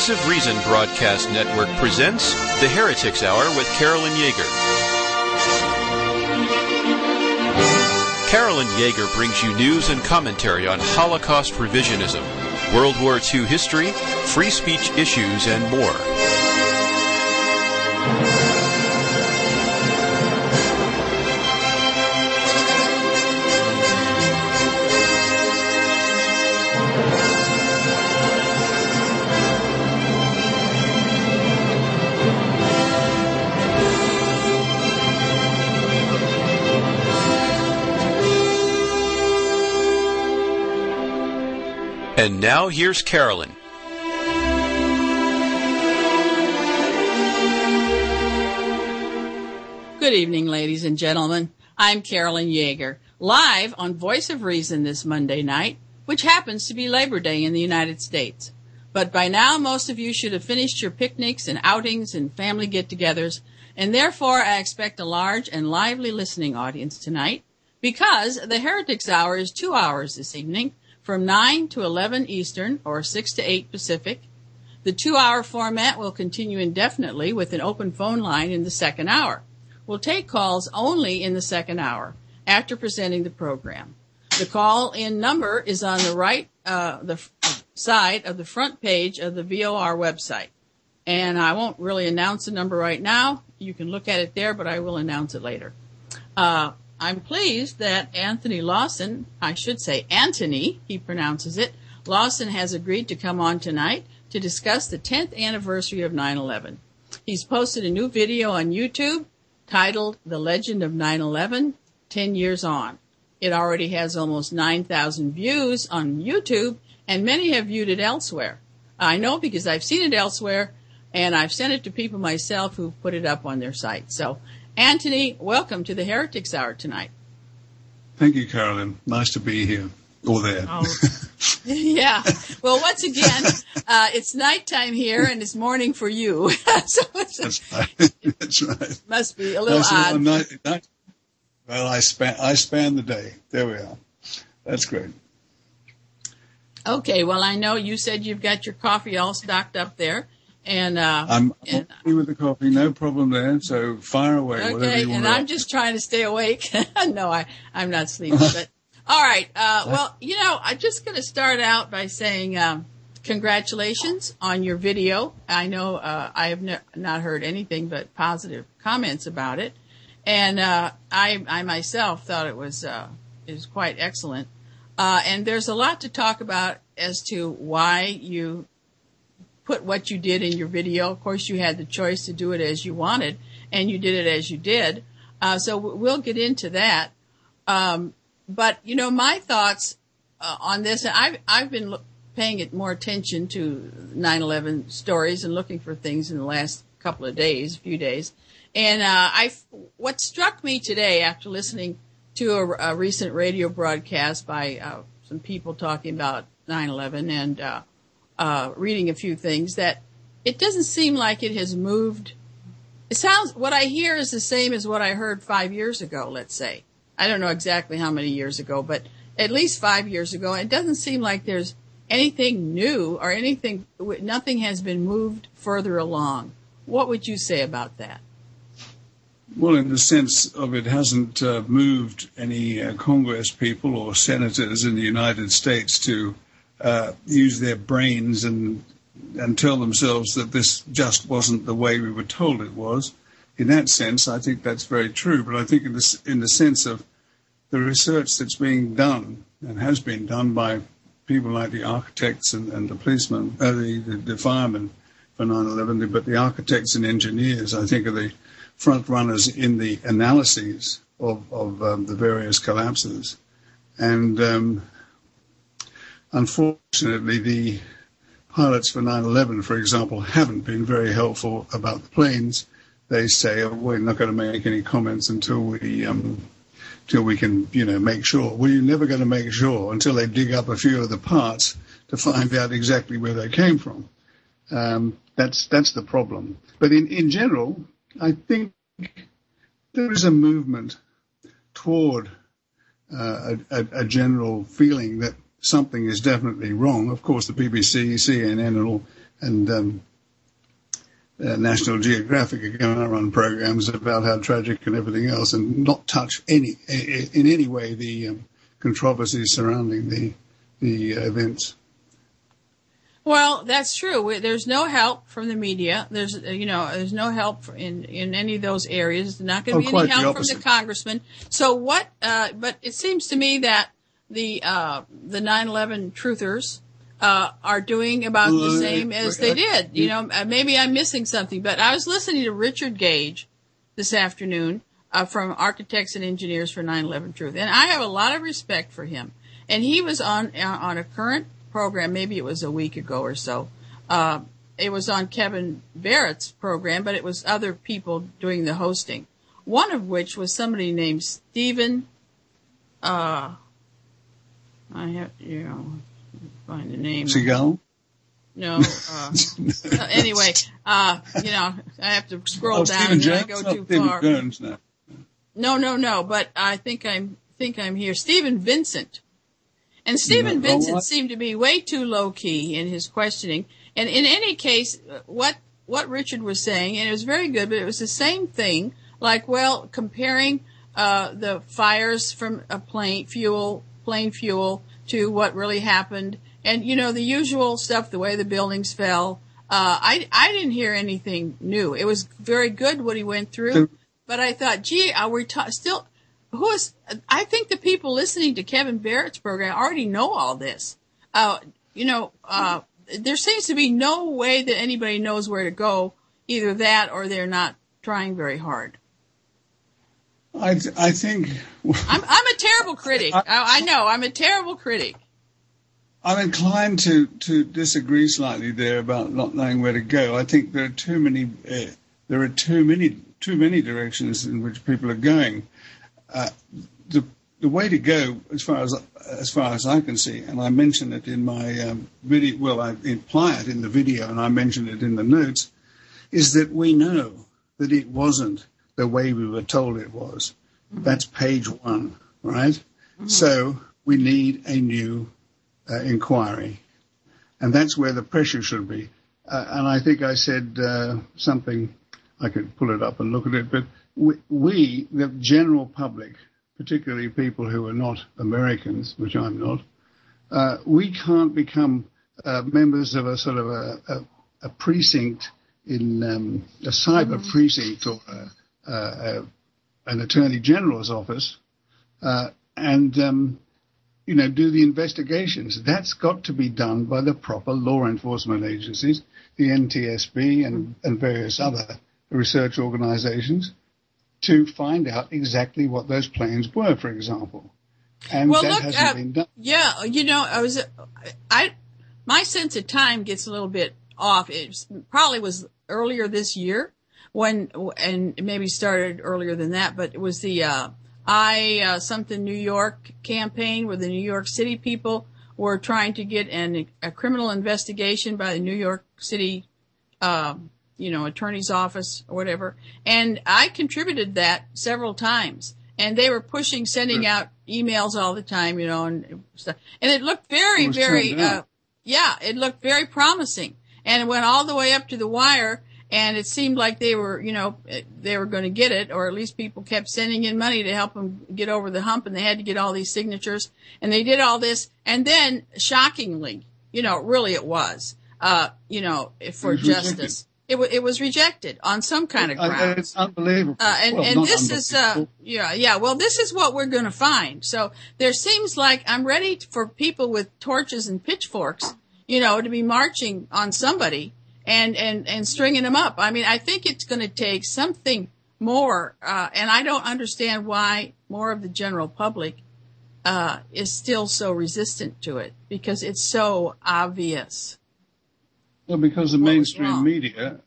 Voice of Reason Broadcast Network presents The Heretics Hour with Carolyn Yeager. Carolyn Yeager brings you news and commentary on Holocaust revisionism, World War II history, free speech issues, and more. And now here's Carolyn. Good evening, ladies and gentlemen. I'm Carolyn Yeager, live on Voice of Reason this Monday night, which happens to be Labor Day in the United States. But by now, most of you should have finished your picnics and outings and family get-togethers, and therefore I expect a large and lively listening audience tonight, because the Heretics Hour is 2 hours this evening, from 9 to 11 Eastern, or 6 to 8 Pacific. The 2-hour format will continue indefinitely with an open phone line in the second hour. We'll take calls only in the second hour, after presenting the program. The call-in number is on the right side of the front page of the VOR website. And I won't really announce the number right now. You can look at it there, but I will announce it later. I'm pleased that Anthony Lawson, I should say Anthony, he pronounces it, Lawson has agreed to come on tonight to discuss the 10th anniversary of 9/11. He's posted a new video on YouTube titled The Legend of 9/11, 10 Years On. It already has almost 9,000 views on YouTube, and many have viewed it elsewhere. I know because I've seen it elsewhere, and I've sent it to people myself who've put it up on their site. So, Anthony, welcome to the Heretics Hour tonight. Thank you, Carolyn. Nice to be here, or there. Oh, yeah. Well, once again, it's nighttime here, and it's morning for you. So That's right. That's right. Must be a little odd. Well, I span the day. There we are. That's great. Okay. Well, I know you said you've got your coffee all stocked up there. And I'm okay with the coffee, no problem there. So fire away, okay, whatever you want. And I'm just trying to stay awake. No, I'm not sleeping. But all right. Well, I'm just going to start out by saying congratulations on your video. I know I have not heard anything but positive comments about it, and I myself thought it was quite excellent. And there's a lot to talk about as to why you put what you did in your video. Of course, you had the choice to do it as you wanted, and you did it as you did. So we'll get into that. But, my thoughts on this, I've been paying more attention to 9/11 stories and looking for things in the last few days. And what struck me today after listening to a recent radio broadcast by some people talking about 9/11 and reading a few things, that it doesn't seem like it has moved. What I hear is the same as what I heard 5 years ago, let's say. I don't know exactly how many years ago, but at least 5 years ago. It doesn't seem like there's anything new or nothing has been moved further along. What would you say about that? Well, in the sense of it hasn't moved any Congress people or senators in the United States to use their brains and tell themselves that this just wasn't the way we were told it was. In that sense, I think that's very true. But I think in the sense of the research that's being done and has been done by people like the architects and the policemen, the firemen for 9/11, but the architects and engineers, I think, are the front runners in the analyses of the various collapses. And unfortunately, the pilots for 9/11, for example, haven't been very helpful about the planes. They say, we're not going to make any comments until we can, make sure. Well, you're never going to make sure until they dig up a few of the parts to find out exactly where they came from. That's the problem. But in general, I think there is a movement toward a general feeling that something is definitely wrong. Of course, the BBC, CNN, and all National Geographic are going to run programs about how tragic and everything else, and not touch in any way the controversies surrounding the events. Well, that's true. There's no help from the media. There's no help in any of those areas. There's not going to be any help from the congressman. So what? But it seems to me that the 9/11 truthers are doing about the same as they did. Maybe I'm missing something, but I was listening to Richard Gage this afternoon from Architects and Engineers for 9/11 Truth, and I have a lot of respect for him. And he was on a current program, maybe it was a week ago or so. It was on Kevin Barrett's program, but it was other people doing the hosting. One of which was somebody named Stephen. I have find the name. Seagal? No. Anyway, I have to scroll down and I go too far. Jones now. No. But I think I'm here. Stephen Vincent. And Stephen Vincent seemed to be way too low key in his questioning. And in any case, what Richard was saying, and it was very good, but it was the same thing. Like, comparing the fires from a plane fuel to what really happened, and the usual stuff, the way the buildings fell. I didn't hear anything new. It was very good what he went through, but I thought, gee, are we still? I think the people listening to Kevin Barrett's program already know all this. There seems to be no way that anybody knows where to go. Either that or they're not trying very hard. I think I'm a terrible critic. I know I'm a terrible critic. I'm inclined to disagree slightly there about not knowing where to go. I think there are too many directions in which people are going. The way to go, as far as I can see, and I mention it in my video. Well, I imply it in the video, and I mention it in the notes, is that we know that it wasn't the way we were told it was. Mm-hmm. That's page 1, right? Mm-hmm. So we need a new inquiry, and that's where the pressure should be. And I think I said something. I could pull it up and look at it, but we, the general public, particularly people who are not Americans, which I'm not, we can't become members of a sort of a precinct in a cyber precinct or an attorney general's office, and do the investigations. That's got to be done by the proper law enforcement agencies, the NTSB and various other research organizations, to find out exactly what those planes were, for example. And hasn't been done. Yeah, my sense of time gets a little bit off. It probably was earlier this year and maybe started earlier than that, but it was the something New York campaign where the New York City people were trying to get a criminal investigation by the New York City attorney's office or whatever. And I contributed that several times. And they were sending out emails all the time, and stuff. And it looked very, it looked very promising. And it went all the way up to the wire. And it seemed like they were going to get it, or at least people kept sending in money to help them get over the hump. And they had to get all these signatures. And they did all this. And then, shockingly, really it was, for justice. It was rejected on some kind of grounds. It's unbelievable. This is, this is what we're going to find. So there seems like I'm ready for people with torches and pitchforks, to be marching on somebody and stringing them up. I mean, I think it's going to take something more, and I don't understand why more of the general public, is still so resistant to it, because it's so obvious. Well, because the mainstream media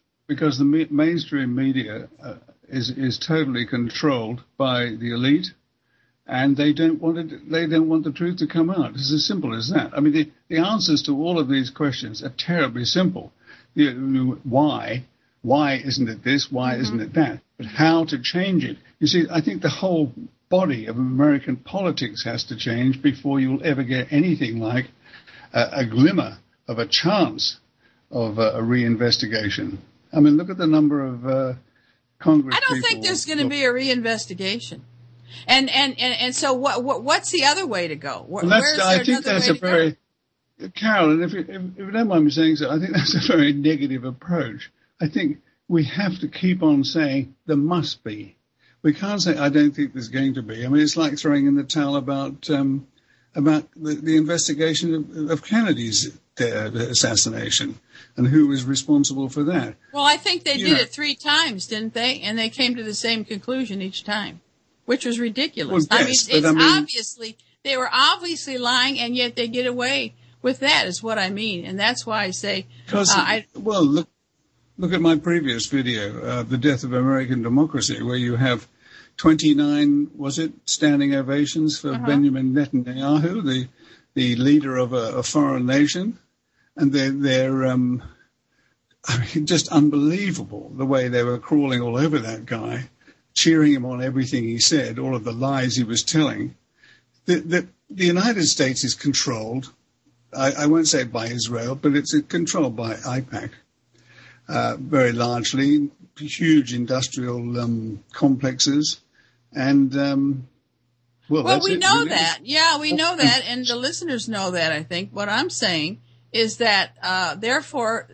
is totally controlled by the elite, and they don't want the truth to come out. It's as simple as that. I mean, the answers to all of these questions are terribly simple. Why isn't it this? Why isn't it that? But how to change it? You see, I think the whole body of American politics has to change before you'll ever get anything like a glimmer of a chance of a reinvestigation. I mean, look at the number of Congress. I don't think there's going to be a reinvestigation. And so what's the other way to go? I think that's a very, Carolyn, if you don't mind me saying so, I think that's a very negative approach. I think we have to keep on saying there must be. We can't say I don't think there's going to be. I mean, it's like throwing in the towel about the investigation of Kennedy's assassination and who was responsible for that. Well, I think they did it 3 times, didn't they? And they came to the same conclusion each time, which was ridiculous. Well, yes, obviously, they were obviously lying, and yet they get away with that, is what I mean. And that's why I say, look at my previous video, The Death of American Democracy, where you have 29, standing ovations for Benjamin Netanyahu, the leader of a foreign nation. And they're I mean, just unbelievable the way they were crawling all over that guy, cheering him on everything he said, all of the lies he was telling. The United States is controlled, I won't say by Israel, but it's controlled by AIPAC, very largely, huge industrial complexes. And, we know that. Yeah, we know that, and the listeners know that, I think. What I'm saying is that, therefore,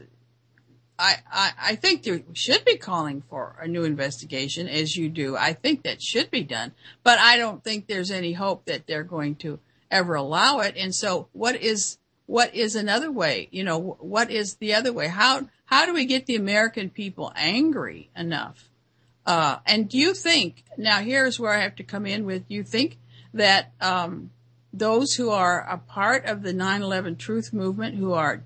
I think they should be calling for a new investigation, as you do. I think that should be done. But I don't think there's any hope that they're going to ever allow it. And so what is another way? You know, what is the other way? How do we get the American people angry enough? And do you think, now here's where I have to come in with, you think that those who are a part of the 9/11 Truth Movement, who are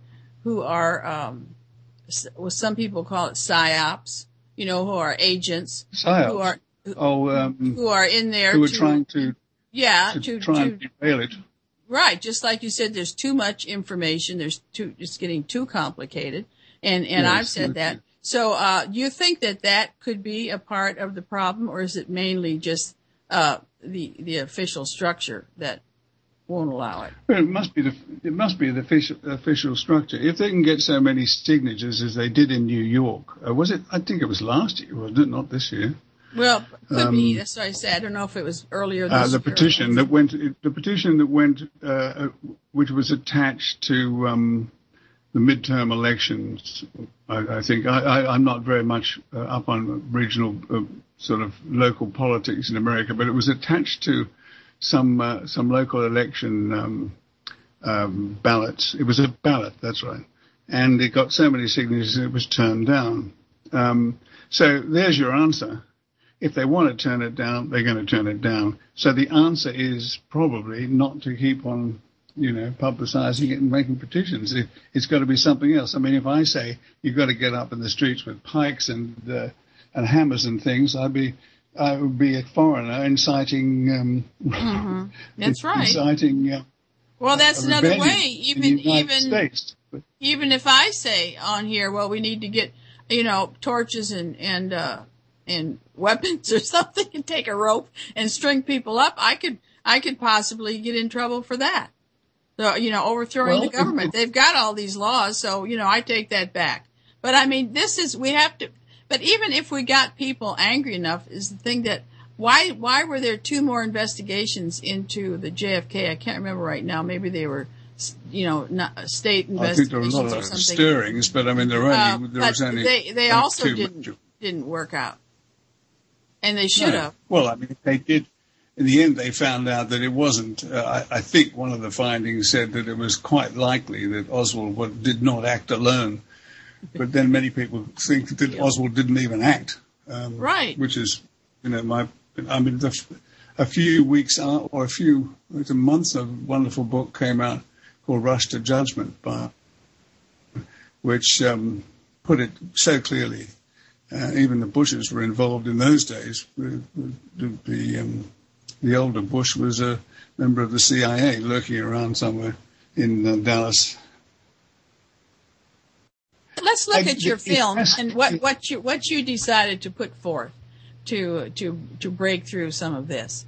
well, some people call it psyops, you know, who are agents, psyops. who are in there, who are trying to try and derail it. Right, just like you said, there's too much information. It's getting too complicated, and yes, I've said that. So, do you think that could be a part of the problem, or is it mainly just the official structure that won't allow it? Well, it must be the official structure. If they can get so many signatures as they did in New York, I think it was last year, wasn't it? Not this year. Well, could be. That's what I said. I don't know if it was earlier this year. The petition that went, which was attached to the midterm elections. I think I'm not very much up on regional, sort of local politics in America, but it was attached to some local election ballots. It was a ballot, that's right, and it got so many signatures it was turned down. So there's your answer. If they want to turn it down, they're going to turn it down. So the answer is probably not to keep on, publicizing it and making petitions. It's got to be something else. I mean, if I say you've got to get up in the streets with pikes and hammers and things, I would be a foreigner inciting. That's right. Inciting. Well, that's another way. Even if I say on here, well, we need to get torches and weapons or something, and take a rope and string people up, I could possibly get in trouble for that. So, overthrowing the government. They've got all these laws, so, I take that back. But I mean, but even if we got people angry enough, is the thing that, why were there 2 more investigations into the JFK? I can't remember right now. Maybe they were, not state investigations. I think there were a lot of stirrings, but I mean, they also didn't work out. And they should have. Well, I mean, they did. In the end, they found out that it wasn't. I think one of the findings said that it was quite likely that Oswald did not act alone. But then many people think that Oswald didn't even act. Right. Which is, a few weeks or a few months, a wonderful book came out called Rush to Judgment, which put it so clearly. Even the Bushes were involved in those days. The older Bush was a member of the CIA lurking around somewhere in Dallas. Let's look at your film and what you decided to put forth to break through some of this.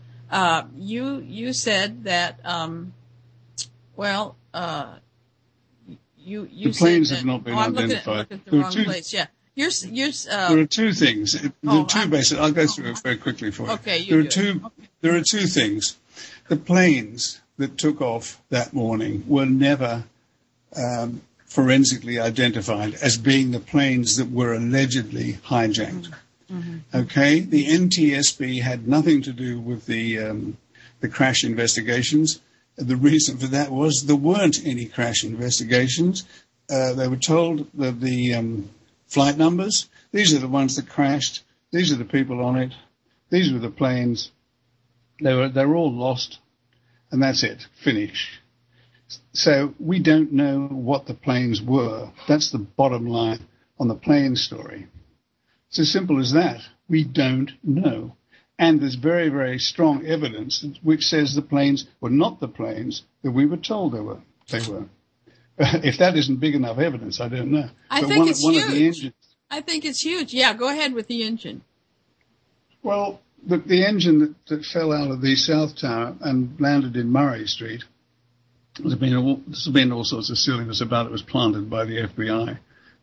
You said that you the said planes that, have not been I'm identified. looking at the wrong place. Yeah. There are two things. There are two basic. I'll go through it very quickly for you. Okay, There are two things. The planes that took off that morning were never forensically identified as being the planes that were allegedly hijacked. Mm-hmm. Okay, the NTSB had nothing to do with the crash investigations. The reason for that was there weren't any crash investigations. They were told that the flight numbers, these are the ones that crashed, these are the people on it, these were the planes, they were all lost, and that's it, finish. So we don't know what the planes were. That's the bottom line on the plane story. It's as simple as that. We don't know. And there's very, very strong evidence which says the planes were not the planes that we were told they were. If that isn't big enough evidence, I don't know. I think it's huge. I think it's huge. Yeah, go ahead with the engine. Well, the engine that fell out of the South Tower and landed in Murray Street, there's been all sorts of silliness about it. Was planted by the FBI.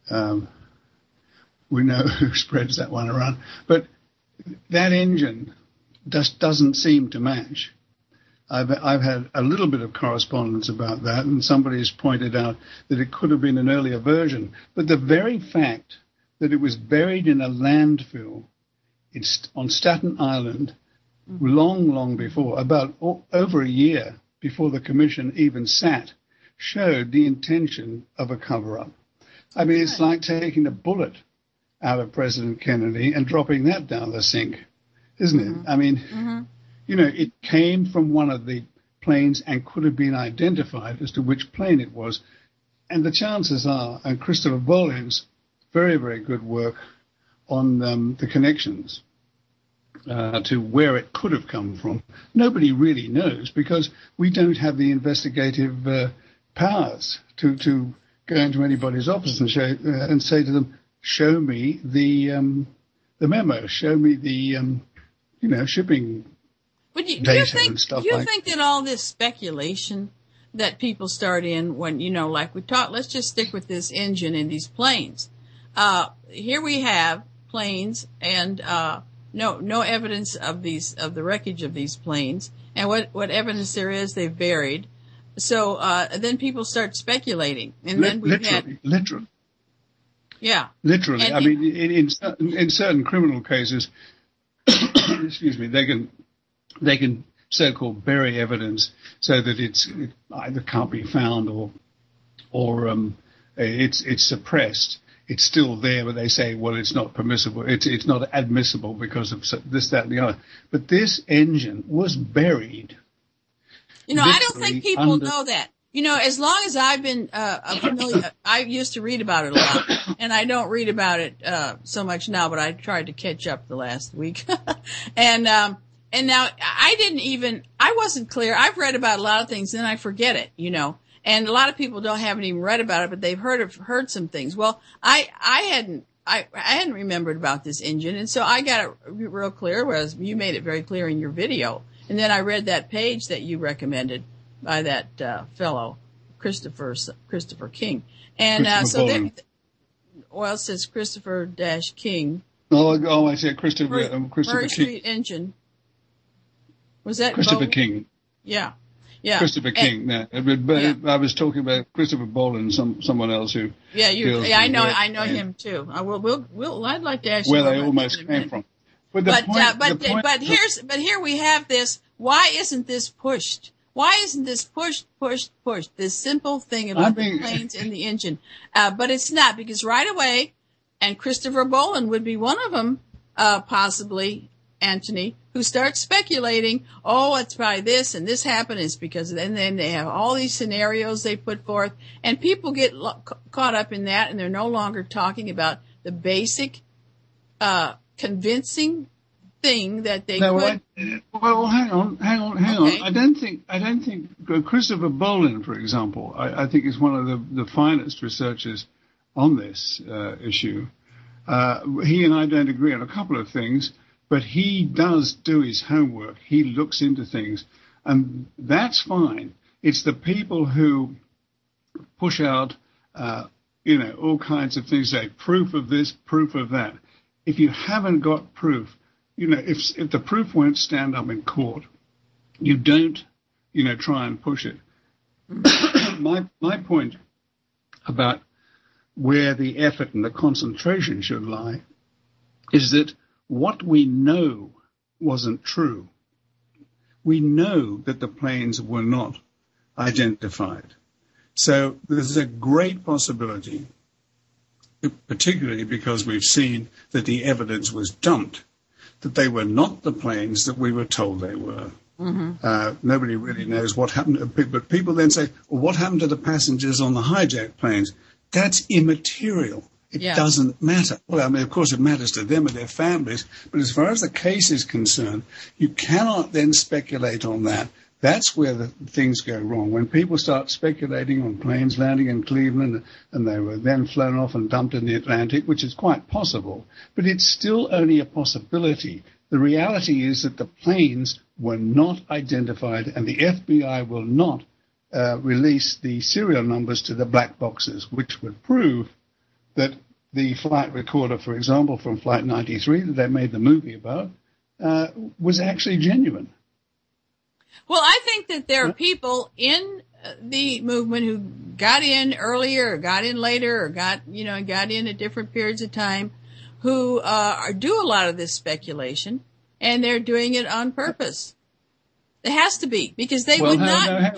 We know who spreads that one around. But that engine just doesn't seem to match. I've had a little bit of correspondence about that, and somebody has pointed out that it could have been an earlier version. But the very fact that it was buried in a landfill on Staten Island long before, about over a year before the commission even sat, showed the intention of a cover-up. I mean, it's like taking a bullet out of President Kennedy and dropping that down the sink, isn't it? I mean, you know, it came from one of the planes and could have been identified as to which plane it was. And the chances are, and Christopher Bolin's very, very good work on the connections to where it could have come from. Nobody really knows because we don't have the investigative powers to go into anybody's office and say to them, show me the memo, show me the shipping data and stuff. You think that all this speculation that people start in when, like we talked, let's just stick with this engine and these planes. Here we have planes and no evidence of the wreckage of these planes, and what evidence there is they've buried. So then people start speculating, and then literally. Yeah. Literally. I mean, in certain criminal cases, excuse me, they can so-called bury evidence so that it either can't be found or it's suppressed. It's still there, but they say, well, it's not permissible. It's not admissible because of this, that, and the other. But this engine was buried. I don't think people know that. As long as I've been familiar, I used to read about it a lot, and I don't read about it so much now, but I tried to catch up the last week. And now I wasn't clear. I've read about a lot of things, and I forget it, and a lot of people haven't even read about it, but they've heard some things. Well, I hadn't remembered about this engine, and so I got it real clear, whereas you made it very clear in your video. And then I read that page that you recommended by that fellow, Christopher King. And it says Christopher-King. Oh, I said Christopher Murray King. Street engine. Was that Christopher King? Yeah. Christopher King. No, but I was talking about Christopher Bolin, someone else who. I know him too. I'd like to ask you where they almost came from. But here we have this. Why isn't this pushed? Why isn't this pushed? This simple thing about the planes and the engine. But it's not, because right away, and Christopher Bolin would be one of them, possibly, Anthony, who starts speculating, it's probably this and this happened, it's because, and then they have all these scenarios they put forth, and people get caught up in that, and they're no longer talking about the basic, convincing thing that they could. Well, hang on. Okay. I don't think Christopher Bolin, for example, I think is one of the finest researchers on this issue. He and I don't agree on a couple of things, but he does do his homework. He looks into things, and that's fine. It's the people who push out all kinds of things, say proof of this, proof of that. If you haven't got proof, if the proof won't stand up in court, you don't, try and push it. My point about where the effort and the concentration should lie is that what we know wasn't true. We know that the planes were not identified. So there's a great possibility, particularly because we've seen that the evidence was dumped, that they were not the planes that we were told they were. Mm-hmm. Nobody really knows what happened. But people then say, well, what happened to the passengers on the hijacked planes? That's immaterial. It doesn't matter. Well, I mean, of course, it matters to them and their families. But as far as the case is concerned, you cannot then speculate on that. That's where the things go wrong. When people start speculating on planes landing in Cleveland and they were then flown off and dumped in the Atlantic, which is quite possible, but it's still only a possibility. The reality is that the planes were not identified, and the FBI will not release the serial numbers to the black boxes, which would prove that the flight recorder, for example, from Flight 93 that they made the movie about, was actually genuine. Well, I think that there are people in the movement who got in earlier or got in later or got in at different periods of time who do a lot of this speculation, and they're doing it on purpose. It has to be, because they would not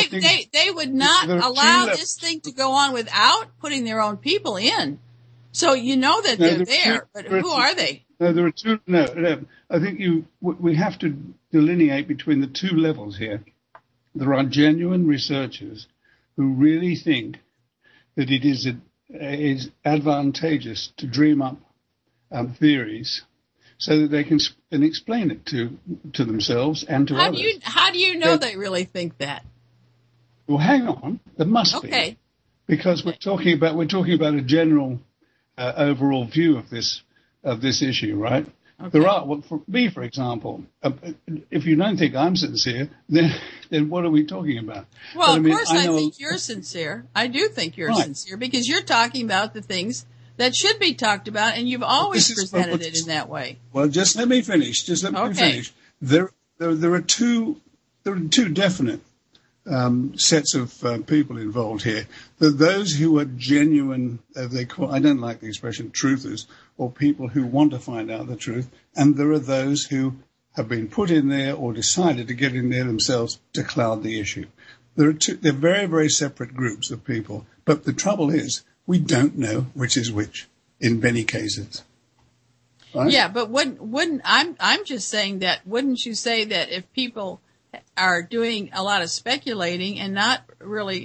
allow this thing to go on without putting their own people in. So that they're there, but who are they? No, there are two. No. I think we have to delineate between the two levels here. There are genuine researchers who really think that it is advantageous to dream up theories so that they can explain it to themselves and to others. How do you know they really think that? Well, hang on. There must be, because we're talking about a general overall view of this issue, right? Okay. There are, for me, for example, if you don't think I'm sincere, then what are we talking about? Well, of course I think you're sincere. I do think you're sincere, because you're talking about the things that should be talked about, and you've always presented it in that way. Well, just let me finish. Me finish. There are two definite sets of people involved here. There are those who are genuine, I don't like the expression truthers, or people who want to find out the truth, and there are those who have been put in there or decided to get in there themselves to cloud the issue. They're very, very separate groups of people, but the trouble is we don't know which is which in many cases. Right? Yeah, but I'm just saying that, wouldn't you say that if people are doing a lot of speculating and not really,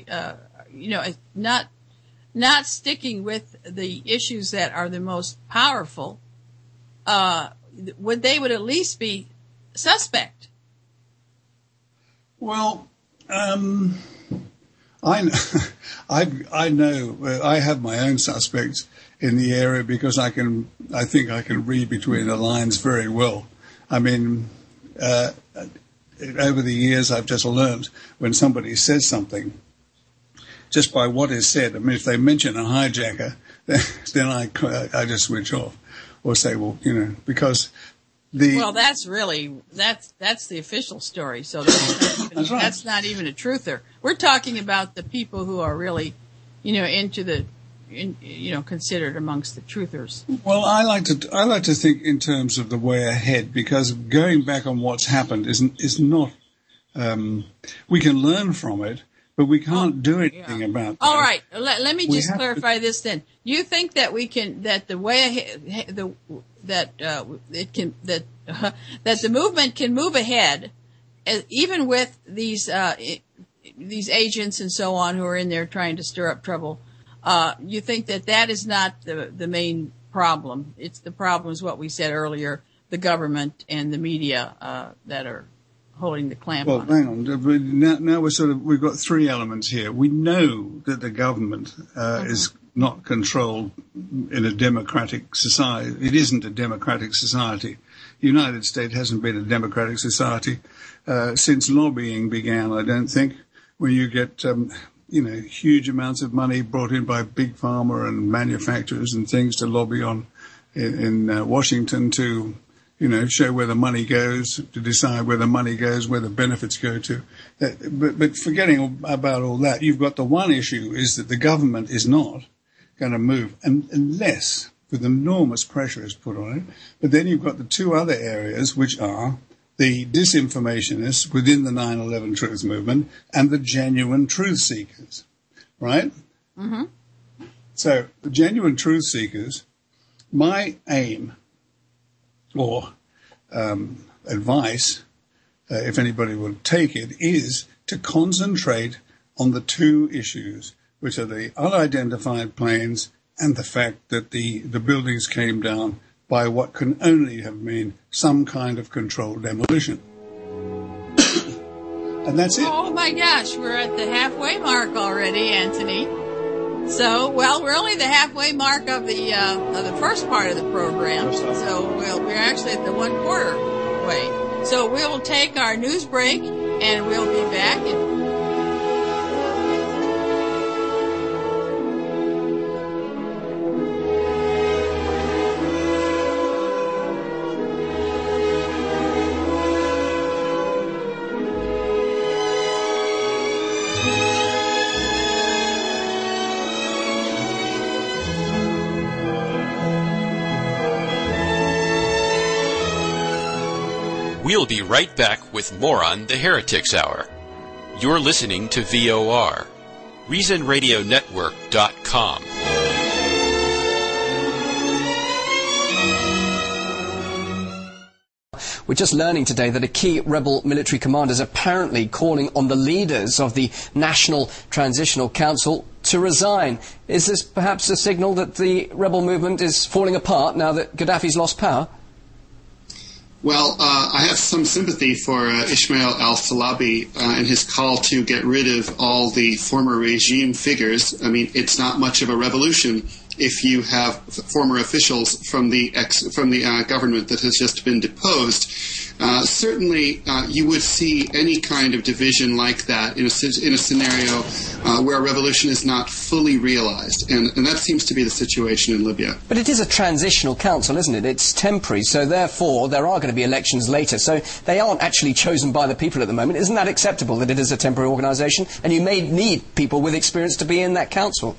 not sticking with the issues that are the most powerful, would at least be suspect? Well, I know I have my own suspects in the area, because I think I can read between the lines very well. I mean, over the years, I've just learned when somebody says something, just by what is said. I mean, if they mention a hijacker, then I just switch off or say, well, because well, that's the official story. So that's not even a truther. We're talking about the people who are really, considered amongst the truthers. Well, I like to think in terms of the way ahead, because going back on what's happened is not. We can learn from it, but we can't do anything about that. All right, let me just clarify this then. You think that the way ahead, that the movement can move ahead, even with these agents and so on who are in there trying to stir up trouble? You think that is not the main problem. It's the problem is what we said earlier, the government and the media that are holding the clamp on. Well, hang on. Now we've got three elements here. We know that the government is not controlled in a democratic society. It isn't a democratic society. The United States hasn't been a democratic society since lobbying began, I don't think, where you get huge amounts of money brought in by big pharma and manufacturers and things to lobby on in Washington to, show where the money goes, to decide where the money goes, where the benefits go to. But forgetting about all that, you've got the one issue is that the government is not going to move unless with enormous pressure is put on it. But then you've got the two other areas, which are the disinformationists within the 9/11 truth movement and the genuine truth seekers, right? Mm-hmm. So the genuine truth seekers, my aim or advice, if anybody would take it, is to concentrate on the two issues, which are the unidentified planes and the fact that the buildings came down by what can only have been some kind of controlled demolition. And that's it. Oh my gosh, we're at the halfway mark already, Anthony. So, we're only the halfway mark of the first part of the program. So we're actually at the 1/4 way. So we'll take our news break and we'll be back. We'll be right back with more on the Heretics Hour. You're listening to VOR, ReasonRadioNetwork.com. We're just learning today that a key rebel military commander is apparently calling on the leaders of the National Transitional Council to resign. Is this perhaps a signal that the rebel movement is falling apart now that Gaddafi's lost power? Well, I have some sympathy for Ismail al-Salabi and his call to get rid of all the former regime figures. I mean, it's not much of a revolution if you have former officials from the government that has just been deposed. Certainly, you would see any kind of division like that in a scenario where a revolution is not fully realized, and that seems to be the situation in Libya. But it is a transitional council, isn't it? It's temporary, so therefore there are going to be elections later, so they aren't actually chosen by the people at the moment. Isn't that acceptable, that it is a temporary organisation, and you may need people with experience to be in that council?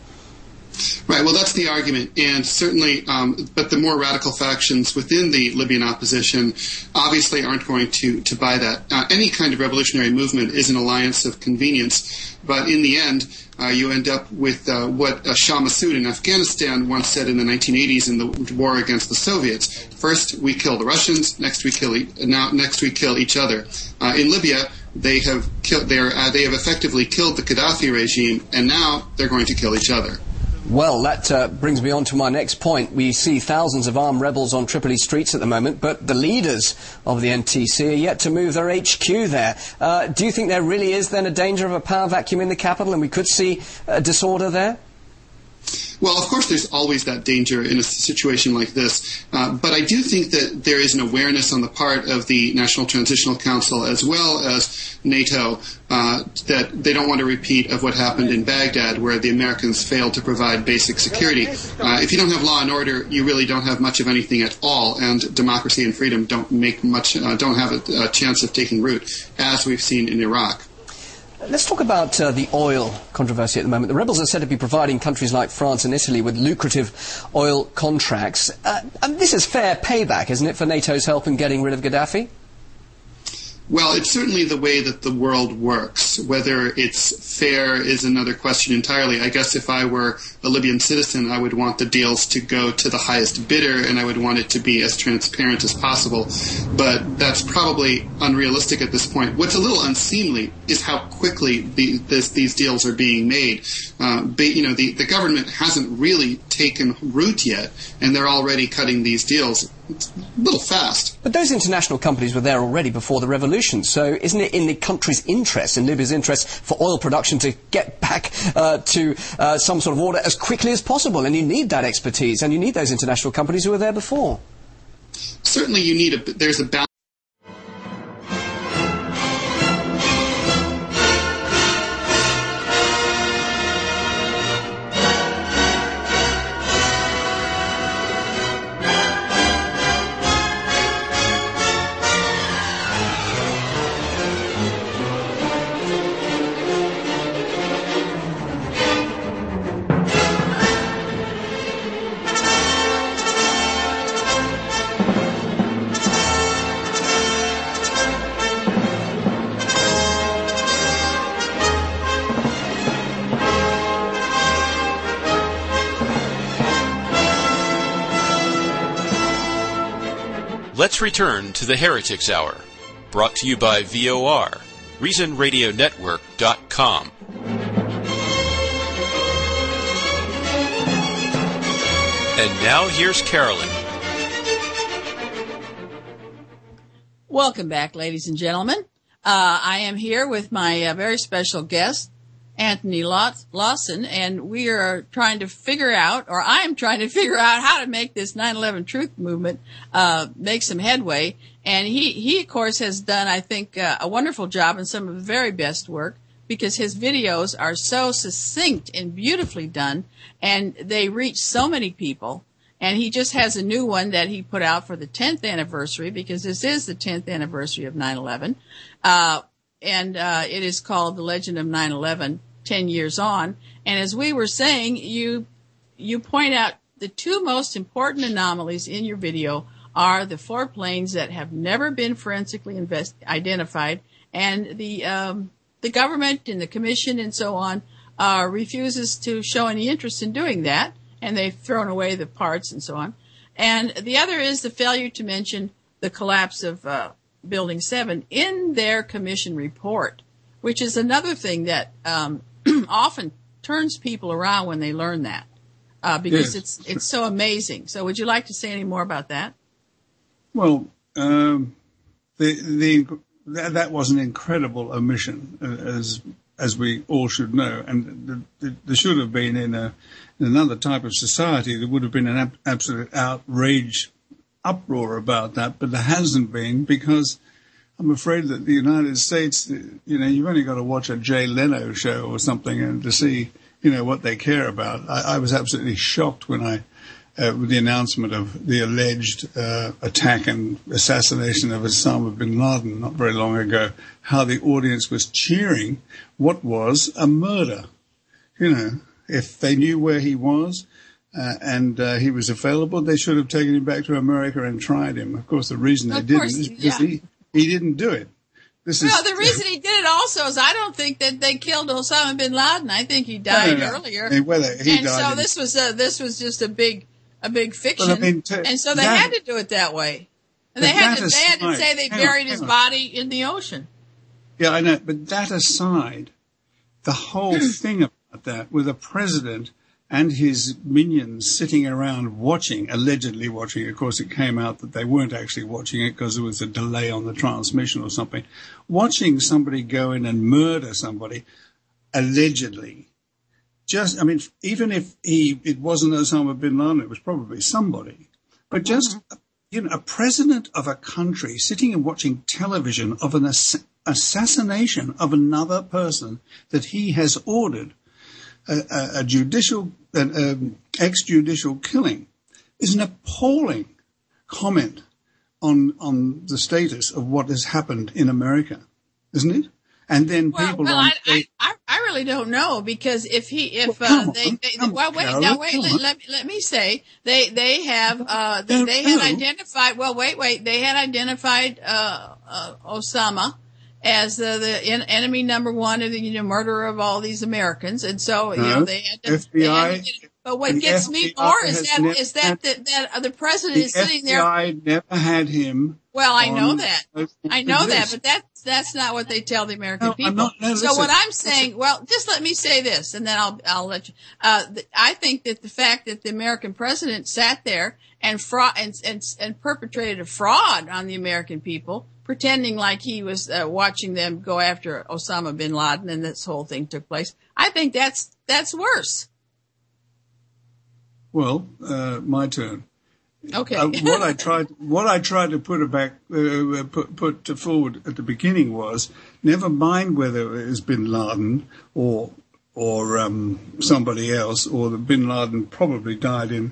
Right, well, that's the argument, and certainly, but the more radical factions within the Libyan opposition obviously aren't going to buy that. Any kind of revolutionary movement is an alliance of convenience, but in the end, you end up with what Shah Massoud in Afghanistan once said in the 1980s in the war against the Soviets. First, we kill the Russians, next we kill each other. In Libya, they have effectively killed the Gaddafi regime, and now they're going to kill each other. Well, that brings me on to my next point. We see thousands of armed rebels on Tripoli streets at the moment, but the leaders of the NTC are yet to move their HQ there. Do you think there really is then a danger of a power vacuum in the capital, and we could see disorder there? Well, of course, there's always that danger in a situation like this, but I do think that there is an awareness on the part of the National Transitional Council as well as NATO that they don't want a repeat of what happened in Baghdad, where the Americans failed to provide basic security. If you don't have law and order, you really don't have much of anything at all, and democracy and freedom don't have a chance of taking root, as we've seen in Iraq. Let's talk about the oil controversy at the moment. The rebels are said to be providing countries like France and Italy with lucrative oil contracts. And this is fair payback, isn't it, for NATO's help in getting rid of Gaddafi? Well, it's certainly the way that the world works. Whether it's fair is another question entirely. I guess if I were a Libyan citizen, I would want the deals to go to the highest bidder, and I would want it to be as transparent as possible. But that's probably unrealistic at this point. What's a little unseemly is how quickly these deals are being made. The government hasn't really taken root yet, and they're already cutting these deals. It's a little fast. But those international companies were there already before the revolution, so isn't it in the country's interest, in Libya's interest, for oil production to get back to some sort of order as quickly as possible? And you need that expertise, and you need those international companies who were there before. Certainly there's a balance. Let's return to the Heretics Hour, brought to you by VOR, ReasonRadioNetwork.com. And now here's Carolyn. Welcome back, ladies and gentlemen. I am here with my very special guest, Anthony Lawson, and we are trying to figure out, or I am trying to figure out how to make this 9/11 truth movement make some headway. And he, of course, has done, I think, a wonderful job and some of the very best work, because his videos are so succinct and beautifully done, and they reach so many people. And he just has a new one that he put out for the 10th anniversary, because this is the 10th anniversary of 9/11. It is called The Legend of 9/11, 10 Years On. And as we were saying, you point out the two most important anomalies in your video are the 4 planes that have never been forensically identified, and the government and the commission and so on refuses to show any interest in doing that, and they've thrown away the parts and so on. And the other is the failure to mention the collapse of Building 7 in their commission report, which is another thing that often turns people around when they learn that, because yes. it's so amazing. So would you like to say any more about that? Well, that was an incredible omission, as we all should know, and there should have been in another type of society, there would have been an absolute outrage, uproar about that, but there hasn't been, because I'm afraid that the United States, you've only got to watch a Jay Leno show or something and to see, what they care about. I was absolutely shocked when with the announcement of the alleged attack and assassination of Osama bin Laden not very long ago, how the audience was cheering what was a murder. If they knew where he was and he was available, they should have taken him back to America and tried him. Of course, the reason they didn't is because he didn't do it. The reason he did it also is I don't think that they killed Osama bin Laden. I think he died earlier. He died. So this was just a big fiction, and so they had to do it that way. And they had to say they buried his body in the ocean. Yeah, I know, but that aside, the whole thing about that, with a president and his minions sitting around allegedly watching. Of course, it came out that they weren't actually watching it because there was a delay on the transmission or something. Watching somebody go in and murder somebody, allegedly. Even if it wasn't Osama bin Laden, it was probably somebody. But just, a president of a country sitting and watching television of an assassination of another person that he has ordered, extrajudicial killing, is an appalling comment on the status of what has happened in America, isn't it? And then I really don't know, because let me say they had identified Osama as the enemy number one, and the murderer of all these Americans, and so they had to. FBI. But what gets me more is that the president is sitting there. The FBI never had him. Well, I know that, but that's not what they tell the American people. So what I'm saying, just let me say this, and then I'll let you. I think that the fact that the American president sat there and perpetrated a fraud on the American people, pretending like he was watching them go after Osama bin Laden, and this whole thing took place. I think that's worse. Well, my turn. Okay. What I tried to put forward at the beginning was, never mind whether it was bin Laden or somebody else, or the bin Laden probably died in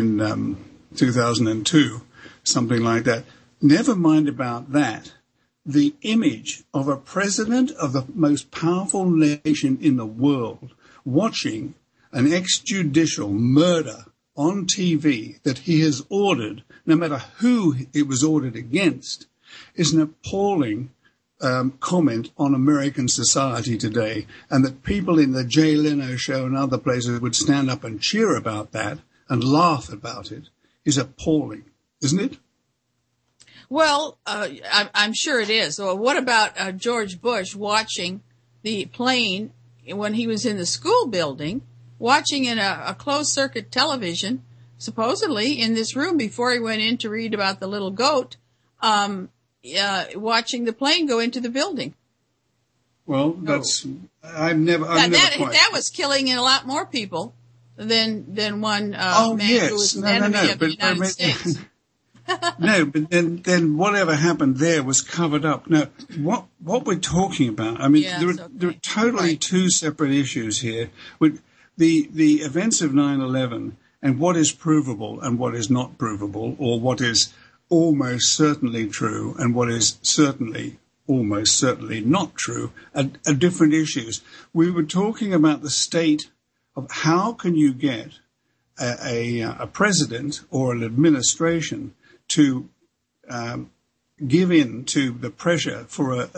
2002, something like that. Never mind about that. The image of a president of the most powerful nation in the world watching an extrajudicial murder on TV that he has ordered, no matter who it was ordered against, is an appalling comment on American society today. And that people in the Jay Leno show and other places would stand up and cheer about that and laugh about it is appalling, isn't it? Well, I'm sure it is. Well, what about George Bush watching the plane when he was in the school building, watching in a closed-circuit television, supposedly in this room before he went in to read about the little goat, watching the plane go into the building? Well, I've never quite. That was killing a lot more people than one man yes. who was an enemy of the United States. No, but then whatever happened there was covered up. Now, what we're talking about, I mean, there are totally two separate issues here. With the events of 9/11 and what is provable and what is not provable, or what is almost certainly true and what is almost certainly not true, are different issues. We were talking about the state of how can you get a president or an administration to give in to the pressure for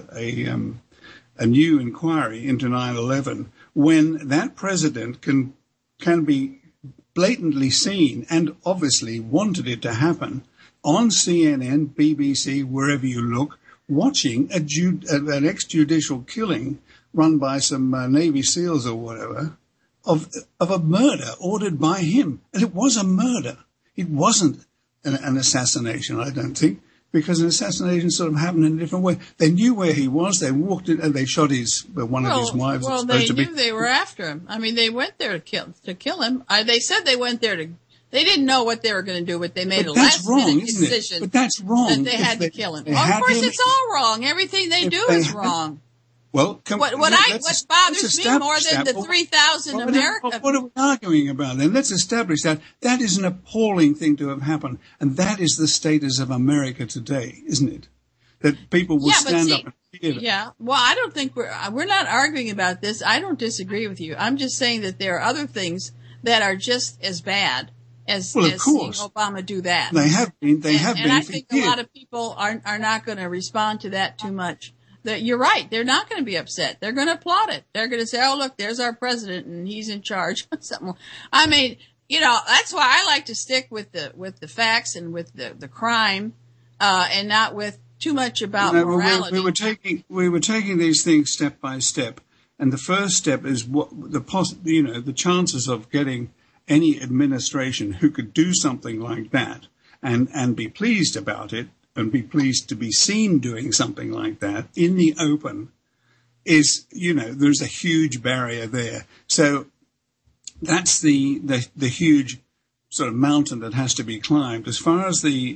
a new inquiry into 9/11 when that president can be blatantly seen and obviously wanted it to happen on CNN, BBC, wherever you look, watching an extrajudicial killing run by some Navy SEALs or whatever of a murder ordered by him. And it was a murder. It wasn't an assassination, I don't think, because an assassination sort of happened in a different way. They knew where he was. They walked in and they shot one of his wives. Well, they knew they were after him. I mean, they went there to kill him. They said they went there they didn't know what they were going to do, but they made a last-minute decision. But that's wrong. That they had to kill him. Well, of course, it's all wrong. Everything they do is wrong. Well, what bothers me more than the 3,000 Americans. What are we arguing about then? Let's establish that. That is an appalling thing to have happened. And that is the status of America today, isn't it? That people will stand up and fear it. Yeah. Well, I don't think we're not arguing about this. I don't disagree with you. I'm just saying that there are other things that are just as bad as seeing Obama do that. They have been. And I think a lot of people are not going to respond to that too much. You're right. They're not going to be upset. They're going to applaud it. They're going to say, "Oh, look, there's our president, and he's in charge." Something. I mean, that's why I like to stick with the facts and with the crime, and not with too much about morality. We were taking these things step by step, and the first step is the chances of getting any administration who could do something like that and be pleased about it. And be pleased to be seen doing something like that in the open is, there's a huge barrier there. So that's the huge sort of mountain that has to be climbed. As far as the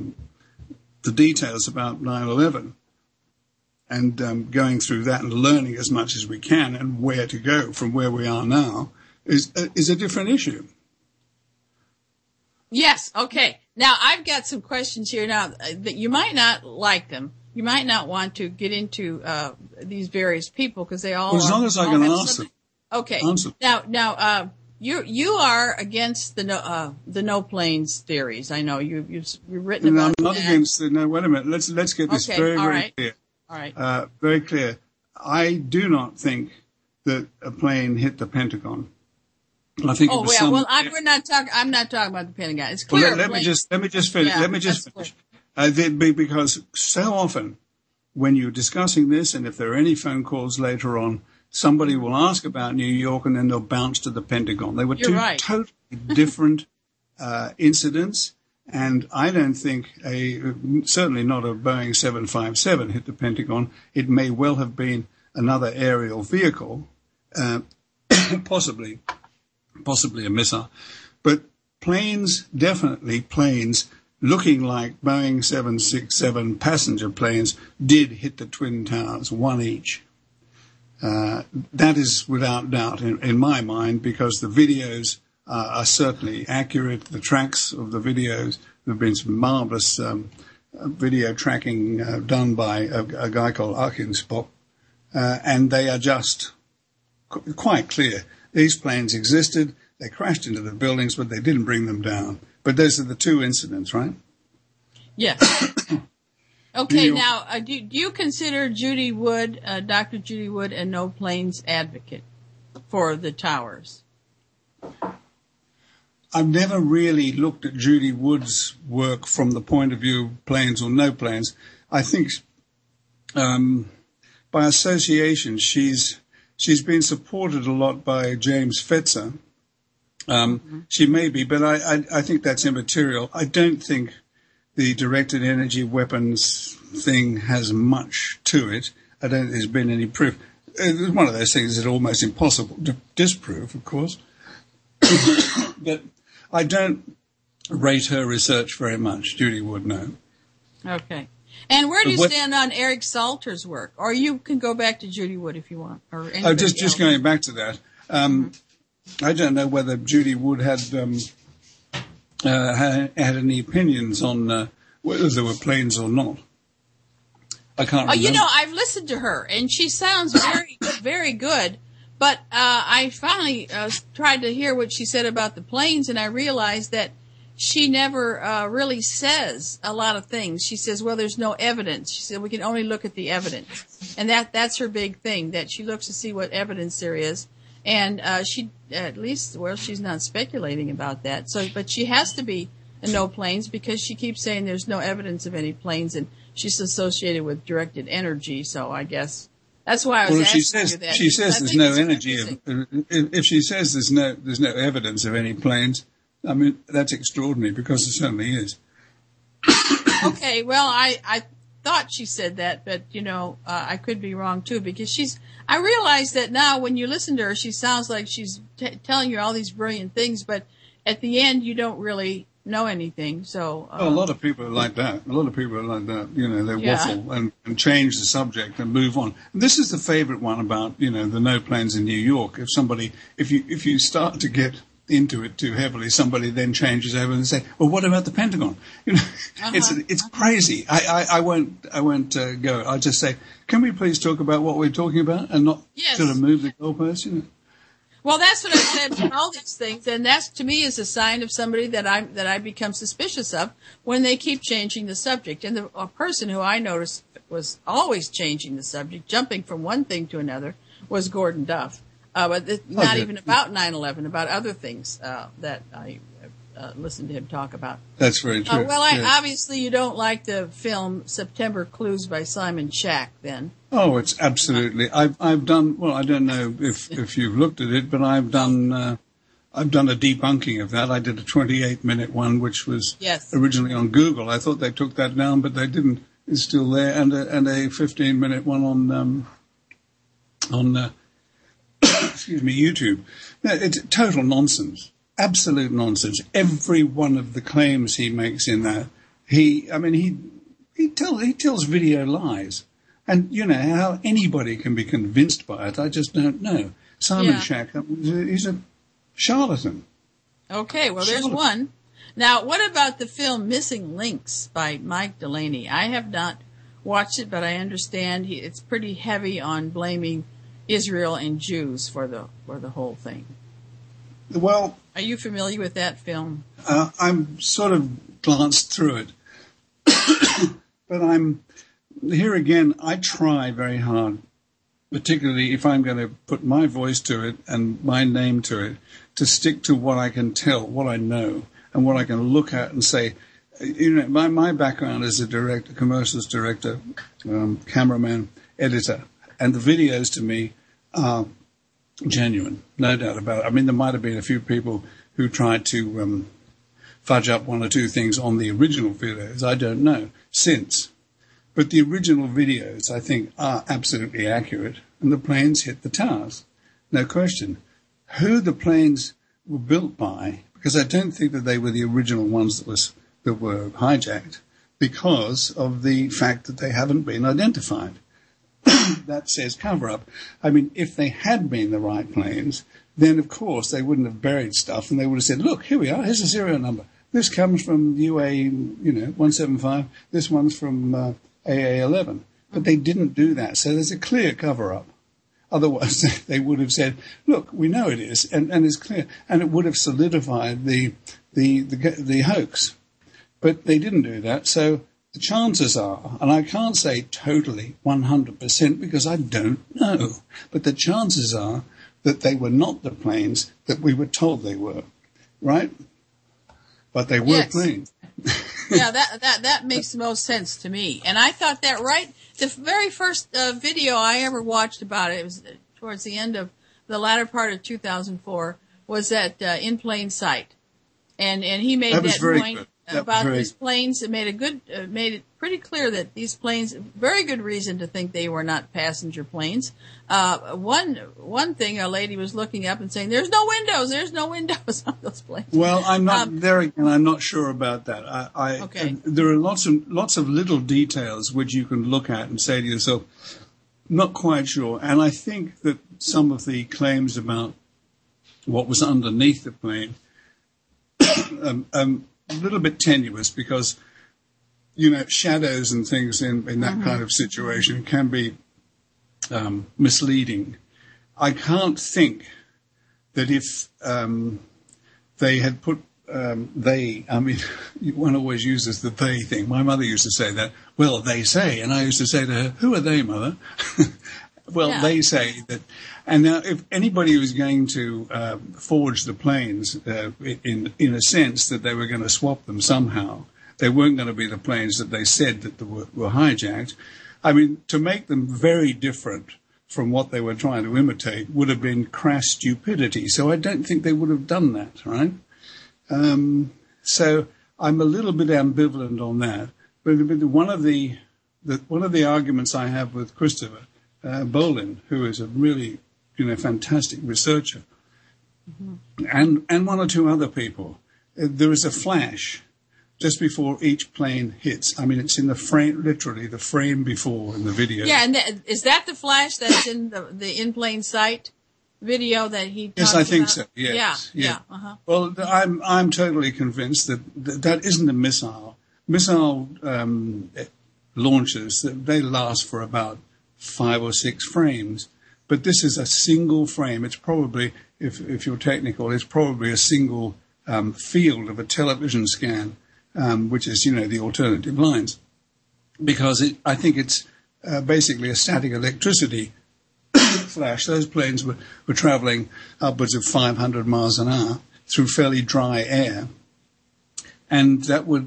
details about 9/11 and going through that and learning as much as we can and where to go from where we are now is a different issue. Yes. Okay. Now, I've got some questions here now that you might not like them. You might not want to get into these various people because they all. As long as I can answer. Okay. Now, you are against the no planes theories. I know you've written about that. I'm not against the no. Wait a minute. Let's get this very clear. All right. Very clear. I do not think that a plane hit the Pentagon. I think we're not talking. I'm not talking about the Pentagon. It's clear. Well, let me just finish. Yeah, let me just finish. Because so often when you're discussing this, and if there are any phone calls later on, somebody will ask about New York, and then they'll bounce to the Pentagon. They were two totally different incidents, and I don't think certainly not a Boeing 757 hit the Pentagon. It may well have been another aerial vehicle, possibly a missile. But definitely planes looking like Boeing 767 passenger planes did hit the Twin Towers, one each. That is without doubt in my mind, because the videos are certainly accurate. The tracks of the videos, there have been some marvelous video tracking done by a guy called Arkinspop, and they are just quite clear. These planes existed, they crashed into the buildings, but they didn't bring them down. But those are the two incidents, right? Yes. Okay, now, do you consider Judy Wood, Dr. Judy Wood, a no planes advocate for the towers? I've never really looked at Judy Wood's work from the point of view of planes or no planes. I think by association, she's been supported a lot by James Fetzer. She may be, but I think that's immaterial. I don't think the directed energy weapons thing has much to it. I don't think there's been any proof. It's one of those things that's almost impossible to disprove, of course. But I don't rate her research very much. Judy Wood, no. Okay. And where do you stand on Eric Salter's work? Or you can go back to Judy Wood if you want. Or just going back to that. I don't know whether Judy Wood had any opinions on whether there were planes or not. I can't remember. You know, I've listened to her, and she sounds very, very good. But I finally tried to hear what she said about the planes, and I realized that she never really says a lot of things. She says, well, there's no evidence. She said, we can only look at the evidence. And that's her big thing, that she looks to see what evidence there is. And she, at least, well, she's not speculating about that. So, but she has to be no planes because she keeps saying there's no evidence of any planes, and she's associated with directed energy. So I guess that's why I was asking you that. She says there's no energy. If she says there's no evidence of any planes, I mean, that's extraordinary because there certainly is. Okay, well, I thought she said that, but, you know, I could be wrong, too, because I realize that now when you listen to her, she sounds like she's telling you all these brilliant things, but at the end, you don't really know anything, so... a lot of people are like that. You know, they waffle and change the subject and move on. And this is the favorite one about, you know, the no planes in New York. If you start to get into it too heavily, somebody then changes over and say, well, what about the Pentagon? You know, it's crazy. I won't go. I'll just say, can we please talk about what we're talking about and not sort of move the goalposts, you know? Well, that's what I said for all these things, and that to me is a sign of somebody that I become suspicious of when they keep changing the subject. And a person who I noticed was always changing the subject, jumping from one thing to another, was Gordon Duff. But not even about 9/11, about other things that I listened to him talk about. That's very true. Obviously you don't like the film September Clues by Simon Shack, then. Oh, it's absolutely. I've done. Well, I don't know if you've looked at it, but I've done a debunking of that. I did a 28-minute one, which was originally on Google. I thought they took that down, but they didn't. It's still there, and a 15-minute one on excuse me, YouTube. No, it's total nonsense, absolute nonsense. Every one of the claims he makes in that, he tells video lies. And, you know, how anybody can be convinced by it, I just don't know. Simon Shack, he's a charlatan. Okay, well, there's one. Now, what about the film Missing Links by Mike Delaney? I have not watched it, but I understand it's pretty heavy on blaming Israel and Jews for the whole thing. Well... Are you familiar with that film? I'm sort of glanced through it. But here again, I try very hard, particularly if I'm going to put my voice to it and my name to it, to stick to what I can tell, what I know, and what I can look at and say. You know, my background is a director, commercials director, cameraman, editor, and the videos to me are genuine, no doubt about it. I mean, there might have been a few people who tried to fudge up one or two things on the original videos. I don't know since. But the original videos, I think, are absolutely accurate, and the planes hit the towers. No question. Who the planes were built by, because I don't think that they were the original ones that were hijacked, because of the fact that they haven't been identified. That says cover-up. I mean, if they had been the right planes, then, of course, they wouldn't have buried stuff, and they would have said, look, here we are, here's a serial number. This comes from UA, 175. This one's from... AA-11, but they didn't do that. So there's a clear cover-up. Otherwise, they would have said, look, we know it is, and it's clear. And it would have solidified the hoax. But they didn't do that. So the chances are, and I can't say totally 100% because I don't know, but the chances are that they were not the planes that we were told they were, right? but they were Yes. planes. Yeah, that makes the most sense to me. And I thought that the very first video I ever watched about it was towards the end of the latter part of 2004, was that In Plain Sight. And he made that point about these planes. It made made it pretty clear that these planes, very good reason to think they were not passenger planes. One thing, a lady was looking up and saying, there's no windows on those planes. Well, I'm not there again. I'm not sure about that. Okay. There are lots of little details which you can look at and say to yourself, not quite sure. And I think that some of the claims about what was underneath the plane a little bit tenuous, because shadows and things in that kind of situation can be misleading. I can't think that if they had put one always uses the they thing. My mother used to say that. Well, they say, and I used to say to her, "Who are they, Mother?" Well, yeah. They say that. And now, if anybody was going to forge the planes in a sense that they were going to swap them somehow, they weren't going to be the planes that they said that were hijacked. I mean, to make them very different from what they were trying to imitate would have been crass stupidity. So I don't think they would have done that, right? So I'm a little bit ambivalent on that. But one of the arguments I have with Christopher Bolin, who is a really fantastic researcher, and one or two other people, there is a flash just before each plane hits. I mean, it's in the frame, literally the frame before in the video. Yeah, and is that the flash that's in the In Plain Sight video that he talked Yes, I think about? so. Yes. Yeah. Uh-huh. Well, I'm totally convinced that isn't a missile. Missile launches, they last for about 5 or 6 frames. But this is a single frame. It's probably, if you're technical, it's probably a single field of a television scan, which is, the alternative lines. Because I think it's basically a static electricity flash. Those planes were traveling upwards of 500 miles an hour through fairly dry air. And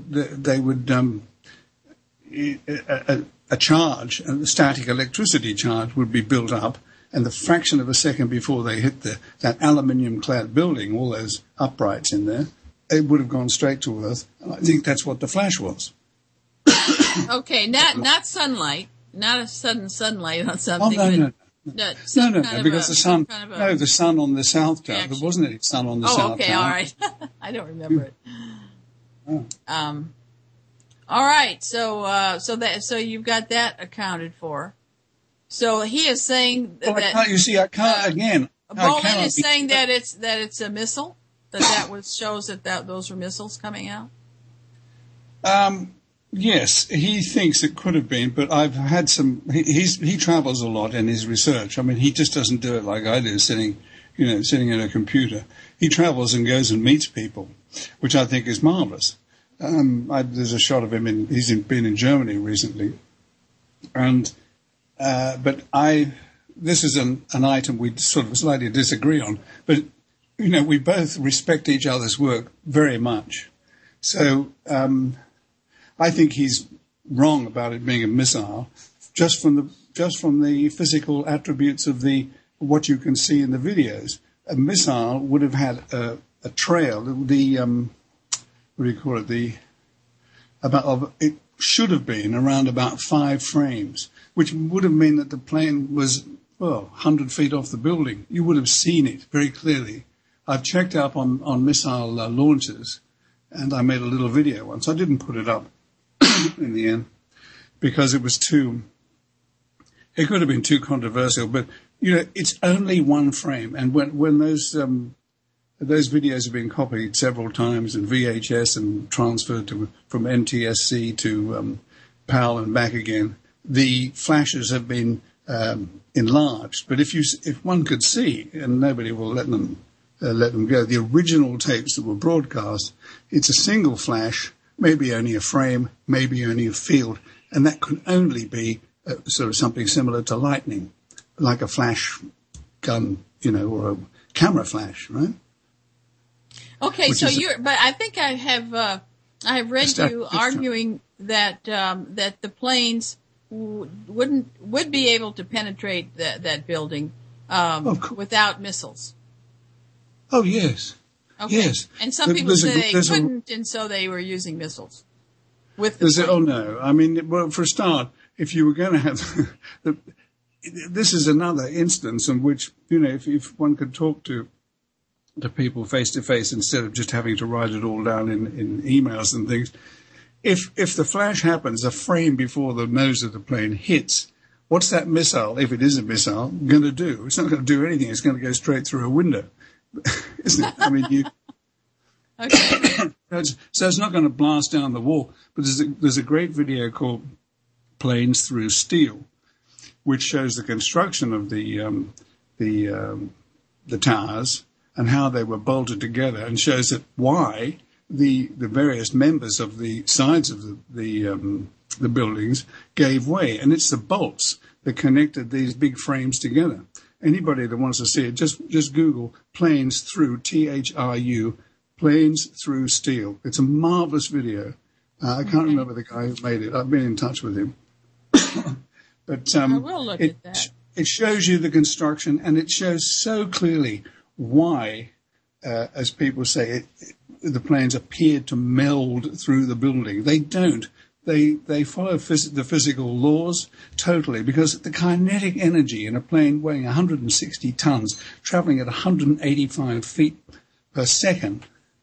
a charge, a static electricity charge, would be built up, and the fraction of a second before they hit that aluminium-clad building, all those uprights in there, it would have gone straight to Earth. And I think that's what the flash was. Okay, not sunlight, not a sudden sunlight on something. Oh, no, because the sun on the South Tower. There wasn't any sun on the South Tower. Oh, okay, all right. I don't remember it. Oh. All right, so you've got that accounted for. So he is saying that. I can't again. Bolin is saying that it's a missile. That shows that those were missiles coming out. Yes, he thinks it could have been, but I've had some. He travels a lot in his research. I mean, he just doesn't do it like I do, sitting at a computer. He travels and goes and meets people, which I think is marvelous. There's a shot of him he's been in Germany recently, and this is an item we sort of slightly disagree on, but we both respect each other's work very much. So I think he's wrong about it being a missile, just from the physical attributes of what you can see in the videos. A missile would have had a trail. What do you call it? It should have been around about 5 frames, which would have meant that the plane was 100 feet off the building. You would have seen it very clearly. I've checked up on missile launches, and I made a little video once. I didn't put it up in the end because it was it could have been too controversial. But it's only 1 frame, and when those videos have been copied several times in VHS and transferred from NTSC to PAL and back again, the flashes have been enlarged. But if one could see, and nobody will let them go, the original tapes that were broadcast, it's a single flash, maybe only a frame, maybe only a field, and that could only be sort of something similar to lightning, like a flash gun, or a camera flash, right? Okay, so but I think I have read you arguing that the planes would be able to penetrate that building without missiles. Oh, yes. Okay. Yes. And some people say they couldn't, and so they were using missiles. Oh, no. I mean, well, for a start, if you were going to have... this is another instance in which, if one could talk to people face to face instead of just having to write it all down in emails and things. If the flash happens a frame before the nose of the plane hits, what's that missile, if it is a missile, going to do? It's not going to do anything. It's going to go straight through a window, isn't it? I mean, Okay. So it's not going to blast down the wall. But there's a great video called Planes Through Steel, which shows the construction of the towers and how they were bolted together, and shows that why the various members of the sides of the buildings gave way. And it's the bolts that connected these big frames together. Anybody that wants to see it, just Google Planes Through, THRU, Planes Through Steel. It's a marvelous video. I can't remember the guy who made it. I've been in touch with him. But I will look at that. It shows you the construction, and it shows so clearly why, as people say, the planes appeared to meld through the building. They don't. They follow the physical laws totally, because the kinetic energy in a plane weighing 160 tons, traveling at 185 feet per second,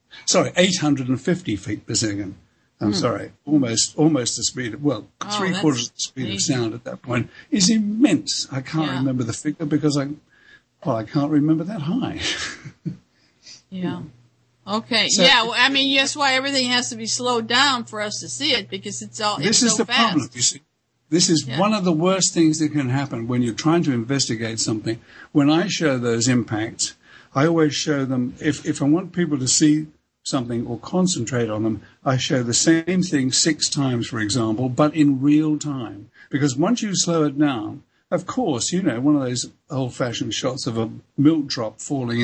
850 feet per second. I'm sorry, almost the speed of, three-quarters of the speed of sound at that point is immense. I can't remember the figure because I can't remember that high. Yeah. Okay. So, I mean, that's why everything has to be slowed down for us to see it, because it's so fast. This is the problem, you see. This is one of the worst things that can happen when you're trying to investigate something. When I show those impacts, I always show them, if I want people to see something or concentrate on them, I show the same thing 6 times, for example, but in real time. Because once you slow it down, of course, one of those old-fashioned shots of a milk drop falling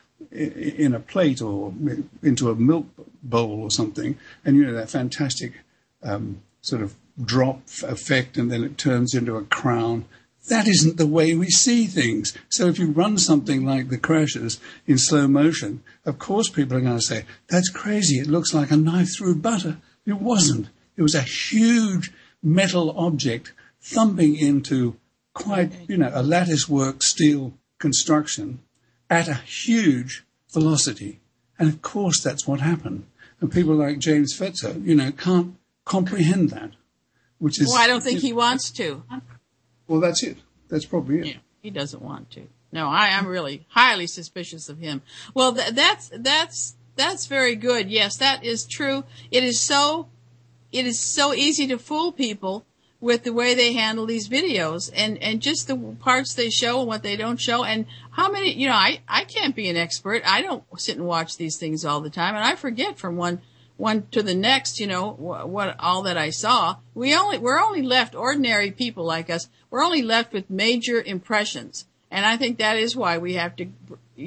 in a plate or into a milk bowl or something, and that fantastic sort of drop effect, and then it turns into a crown. That isn't the way we see things. So if you run something like the crashes in slow motion, of course people are going to say, that's crazy, it looks like a knife through butter. It wasn't. It was a huge metal object thumping into quite, a lattice-work steel construction at a huge velocity. And of course that's what happened. And people like James Fetzer, can't comprehend that. Which is, well, I don't think he wants to. Well, that's it. That's probably it. Yeah, he doesn't want to. No, I'm really highly suspicious of him. Well, that's very good. Yes, that is true. It is so easy to fool people with the way they handle these videos and just the parts they show and what they don't show. And how many, I can't be an expert. I don't sit and watch these things all the time, and I forget from one to the next, what all that I saw. We're only left, ordinary people like us, we're only left with major impressions. And I think that is why we have to,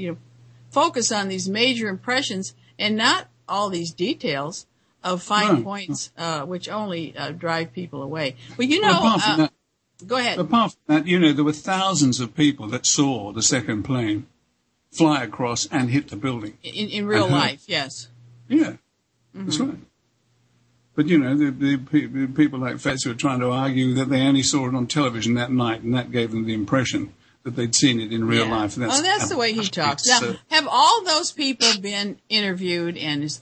focus on these major impressions and not all these details of fine points, which only drive people away. Well, go ahead. Apart from that, there were thousands of people that saw the second plane fly across and hit the building. In real life, yes. Yeah. Mm-hmm. That's right. But, the people like Fetzer are trying to argue that they only saw it on television that night, and that gave them the impression that they'd seen it in real life. And that's the way he talks. Now, have all those people been interviewed? And,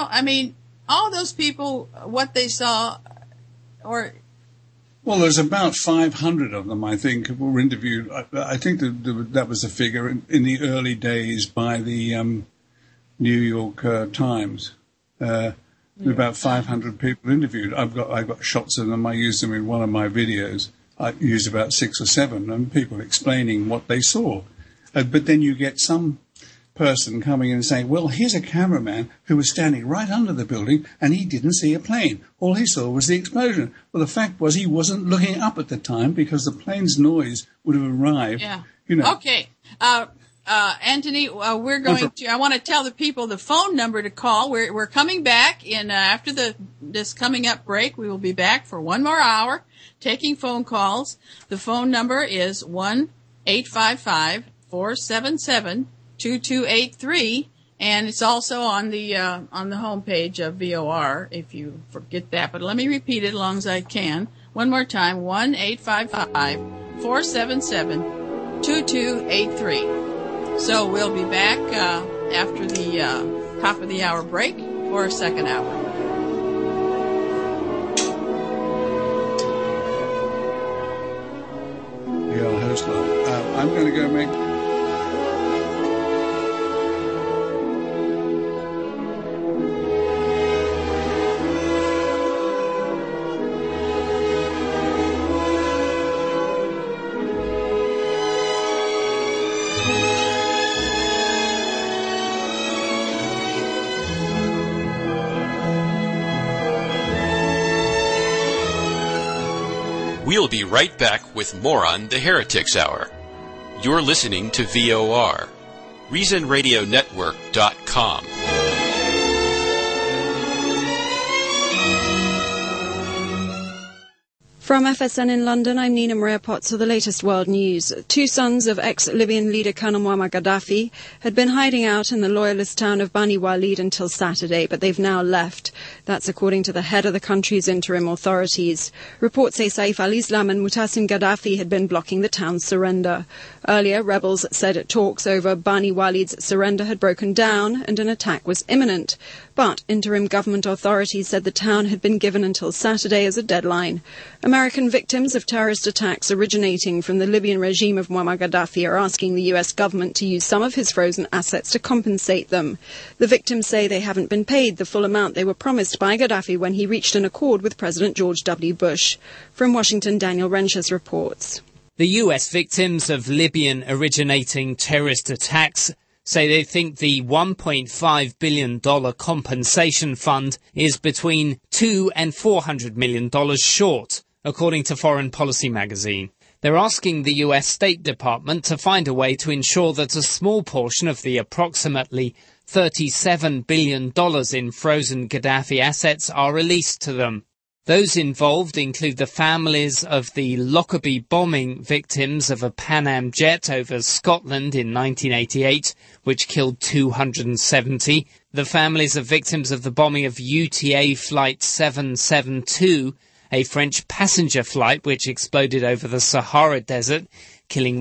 all those people, what they saw, or... Well, there's about 500 of them, I think, who were interviewed. I think that was a figure in the early days by the New York Times. About 500 people interviewed. I've got shots of them. I used them in one of my videos. I used about 6 or 7, and people explaining what they saw. But then you get some person coming in and saying, well, here's a cameraman who was standing right under the building and he didn't see a plane. All he saw was the explosion. Well, the fact was he wasn't looking up at the time because the plane's noise would have arrived. Yeah. you know. Okay. Anthony, we're going to. I want to tell the people the phone number to call. We're coming back in after this coming up break. We will be back for one more hour taking phone calls. The phone number is 1-855-477-2283, and it's also on the homepage of VOR if you forget that. But let me repeat it as long as I can. One more time: 1-855-477-2283. So we'll be back after the top of the hour break for a second hour. Yeah, host I'm going to go make... We'll be right back with more on the Heretics Hour. You're listening to VOR, ReasonRadioNetwork.com. From FSN in London, I'm Nina Maria Potts with the latest world news. 2 sons of ex-Libyan leader Colonel Muammar Gaddafi had been hiding out in the loyalist town of Bani Walid until Saturday, but they've now left. That's according to the head of the country's interim authorities. Reports say Saif al-Islam and Muhtasim Gaddafi had been blocking the town's surrender. Earlier, rebels said talks over Bani Walid's surrender had broken down and an attack was imminent. But interim government authorities said the town had been given until Saturday as a deadline. American victims of terrorist attacks originating from the Libyan regime of Muammar Gaddafi are asking the US government to use some of his frozen assets to compensate them. The victims say they haven't been paid the full amount they were promised by Gaddafi when he reached an accord with President George W. Bush. From Washington, Daniel Renches reports. The US victims of Libyan-originating terrorist attacks say they think the $1.5 billion compensation fund is between $200 and $400 million short, according to Foreign Policy magazine. They're asking the US State Department to find a way to ensure that a small portion of the approximately $37 billion in frozen Gaddafi assets are released to them. Those involved include the families of the Lockerbie bombing victims of a Pan Am jet over Scotland in 1988, which killed 270, the families of victims of the bombing of UTA Flight 772, a French passenger flight which exploded over the Sahara Desert, killing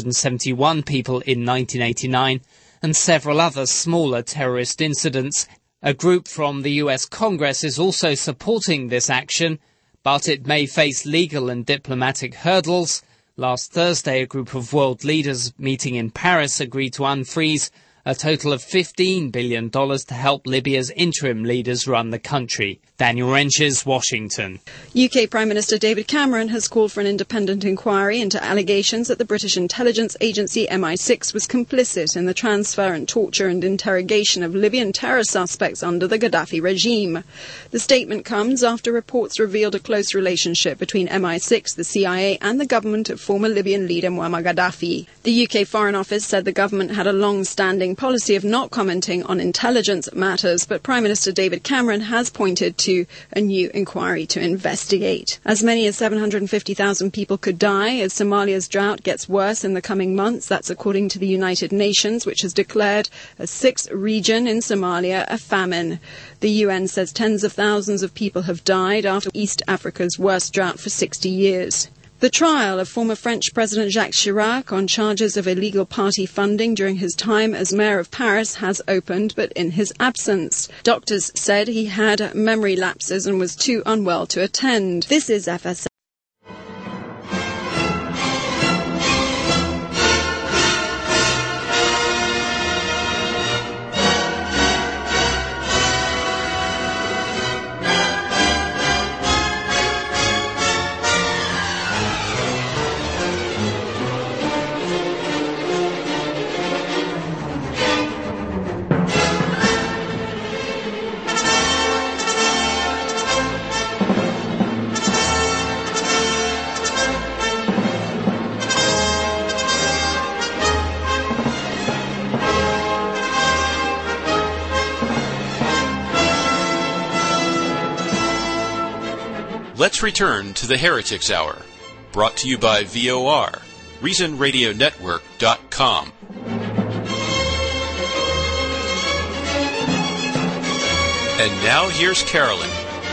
171 people in 1989, and several other smaller terrorist incidents. A group from the US Congress is also supporting this action, but it may face legal and diplomatic hurdles. Last Thursday, a group of world leaders meeting in Paris agreed to unfreeze a total of $15 billion to help Libya's interim leaders run the country. Daniel Renches, Washington. UK Prime Minister David Cameron has called for an independent inquiry into allegations that the British intelligence agency MI6 was complicit in the transfer and torture and interrogation of Libyan terror suspects under the Gaddafi regime. The statement comes after reports revealed a close relationship between MI6, the CIA and the government of former Libyan leader Muammar Gaddafi. The UK Foreign Office said the government had a long-standing policy of not commenting on intelligence matters, but Prime Minister David Cameron has pointed to a new inquiry to investigate. As many as 750,000 people could die as Somalia's drought gets worse in the coming months. That's according to the United Nations, which has declared a 6th region in Somalia a famine. The UN says tens of thousands of people have died after East Africa's worst drought for 60 years. The trial of former French President Jacques Chirac on charges of illegal party funding during his time as mayor of Paris has opened, but in his absence. Doctors said he had memory lapses and was too unwell to attend. This is FSN. let's return to the Heretics Hour, brought to you by VOR, ReasonRadioNetwork.com. And now here's Carolyn.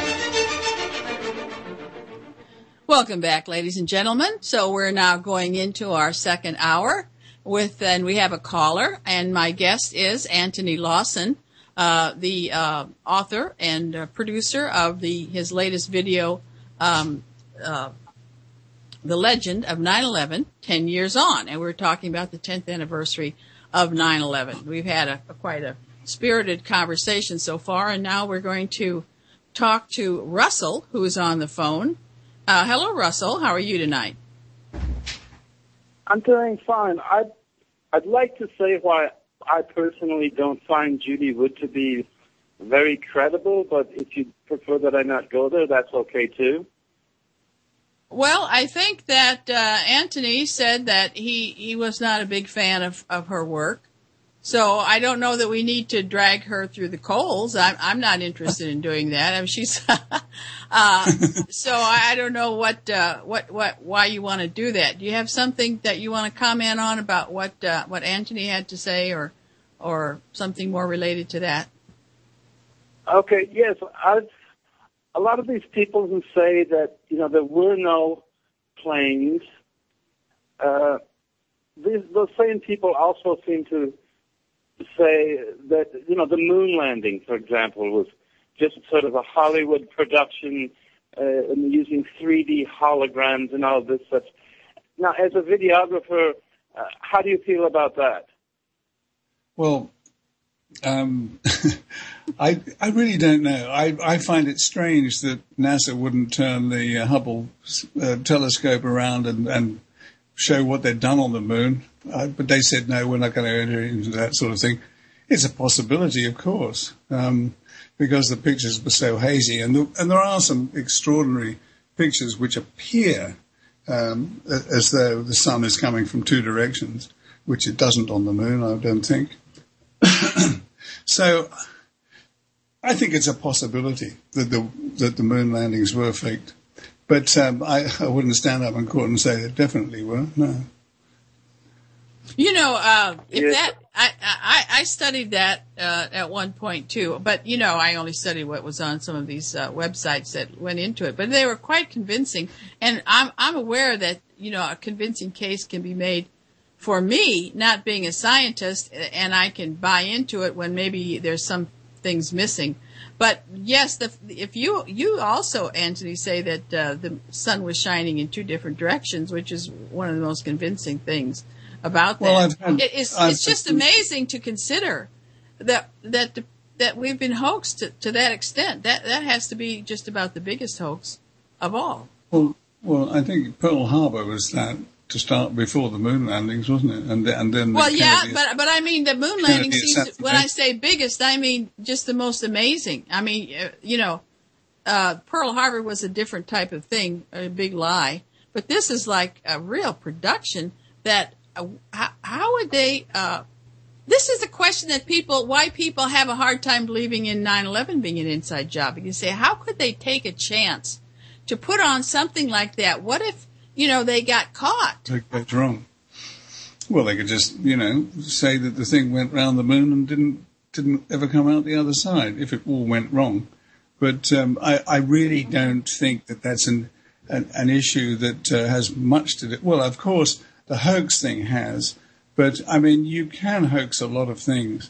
Welcome back, ladies and gentlemen. So we're now going into our second hour and we have a caller, and my guest is Anthony Lawson, the author and producer of his latest video, The Legend of 9/11, 10 Years On. And we're talking about the 10th anniversary of 9/11. We've had quite a spirited conversation so far, and now we're going to talk to Russell, who is on the phone. Hello, Russell. How are you tonight? I'm doing fine. I'd like to say why I personally don't find Judy Wood to be very credible, but if you prefer that I not go there, that's okay too. Well, I think that Anthony said that he was not a big fan of her work. So I don't know that we need to drag her through the coals. I'm not interested in doing that. I mean, she's so I don't know why you want to do that. Do you have something that you want to comment on about what Anthony had to say, or something more related to that? Okay, yes. A lot of these people who say that there were no planes, those same people also seem to say that, the moon landing, for example, was just sort of a Hollywood production and using 3D holograms and all this stuff. Now, as a videographer, how do you feel about that? Well, I really don't know. I find it strange that NASA wouldn't turn the Hubble telescope around and show what they'd done on the moon. But they said, no, we're not going to enter into that sort of thing. It's a possibility, of course, because the pictures were so hazy. And there are some extraordinary pictures which appear as though the sun is coming from two directions, which it doesn't on the moon, I don't think. So I think it's a possibility that the moon landings were faked. But I wouldn't stand up in court and say they definitely were, no. I studied that at one point too, but I only studied what was on some of these websites that went into it, but they were quite convincing. And I'm aware that a convincing case can be made for me, not being a scientist, and I can buy into it when maybe there's some things missing. But yes, if you also, Anthony, say that the sun was shining in two different directions, which is one of the most convincing things about that. Well, it's just amazing to consider that we've been hoaxed to that extent. That has to be just about the biggest hoax of all. Well, I think Pearl Harbor was that to start before the moon landings, wasn't it? And then. Well, yeah, but I mean the moon landing seems. When I say biggest, I mean just the most amazing. I mean, Pearl Harbor was a different type of thing, a big lie. But this is like a real production that. How would they? This is a question that why people have a hard time believing in 9/11 being an inside job. You say, how could they take a chance to put on something like that? What if they got caught? That's wrong. Well, they could just say that the thing went round the moon and didn't ever come out the other side if it all went wrong. But I really don't think that that's an issue that has much to do. Well, of course. The hoax thing has, but I mean, you can hoax a lot of things.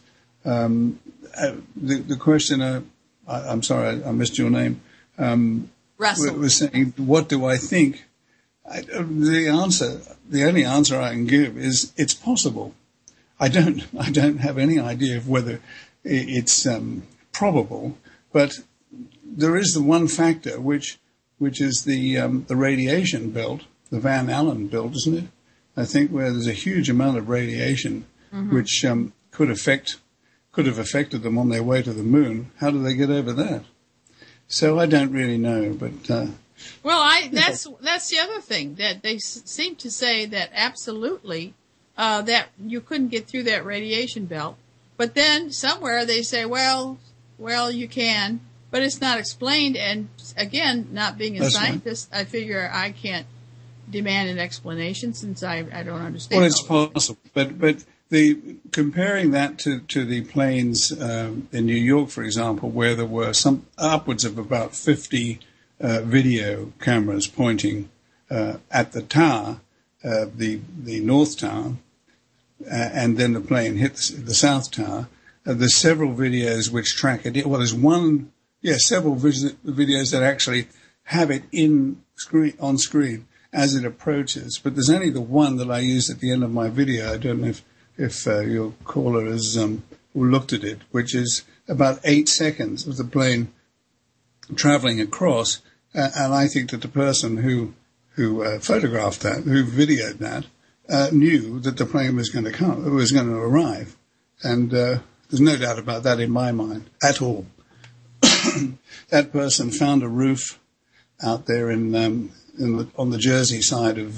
The questioner, I'm sorry, I missed your name. Russell was saying, "What do I think?" The only answer I can give is it's possible. I don't have any idea of whether it's probable, but there is the one factor which is the radiation belt, the Van Allen belt, isn't it? I think where there's a huge amount of radiation, which could have affected them on their way to the moon. How do they get over that? So I don't really know, but that's the other thing that they seem to say that absolutely that you couldn't get through that radiation belt, but then somewhere they say, well you can, but it's not explained. And again, not being a That's scientist, I figure I can't demand an explanation since I don't understand. Well, it's possible, but the comparing that to the planes in New York, for example, where there were some upwards of about 50 video cameras pointing at the tower, the North Tower, and then the plane hit the South Tower. There's several videos which track it. Well, there's several videos that actually have it on screen as it approaches. But there's only the one that I used at the end of my video. I don't know if your caller has looked at it, which is about 8 seconds of the plane traveling across. And I think that the person who photographed that, who videoed that, knew that the plane was going to arrive. And there's no doubt about that in my mind at all. That person found a roof out there on the Jersey side of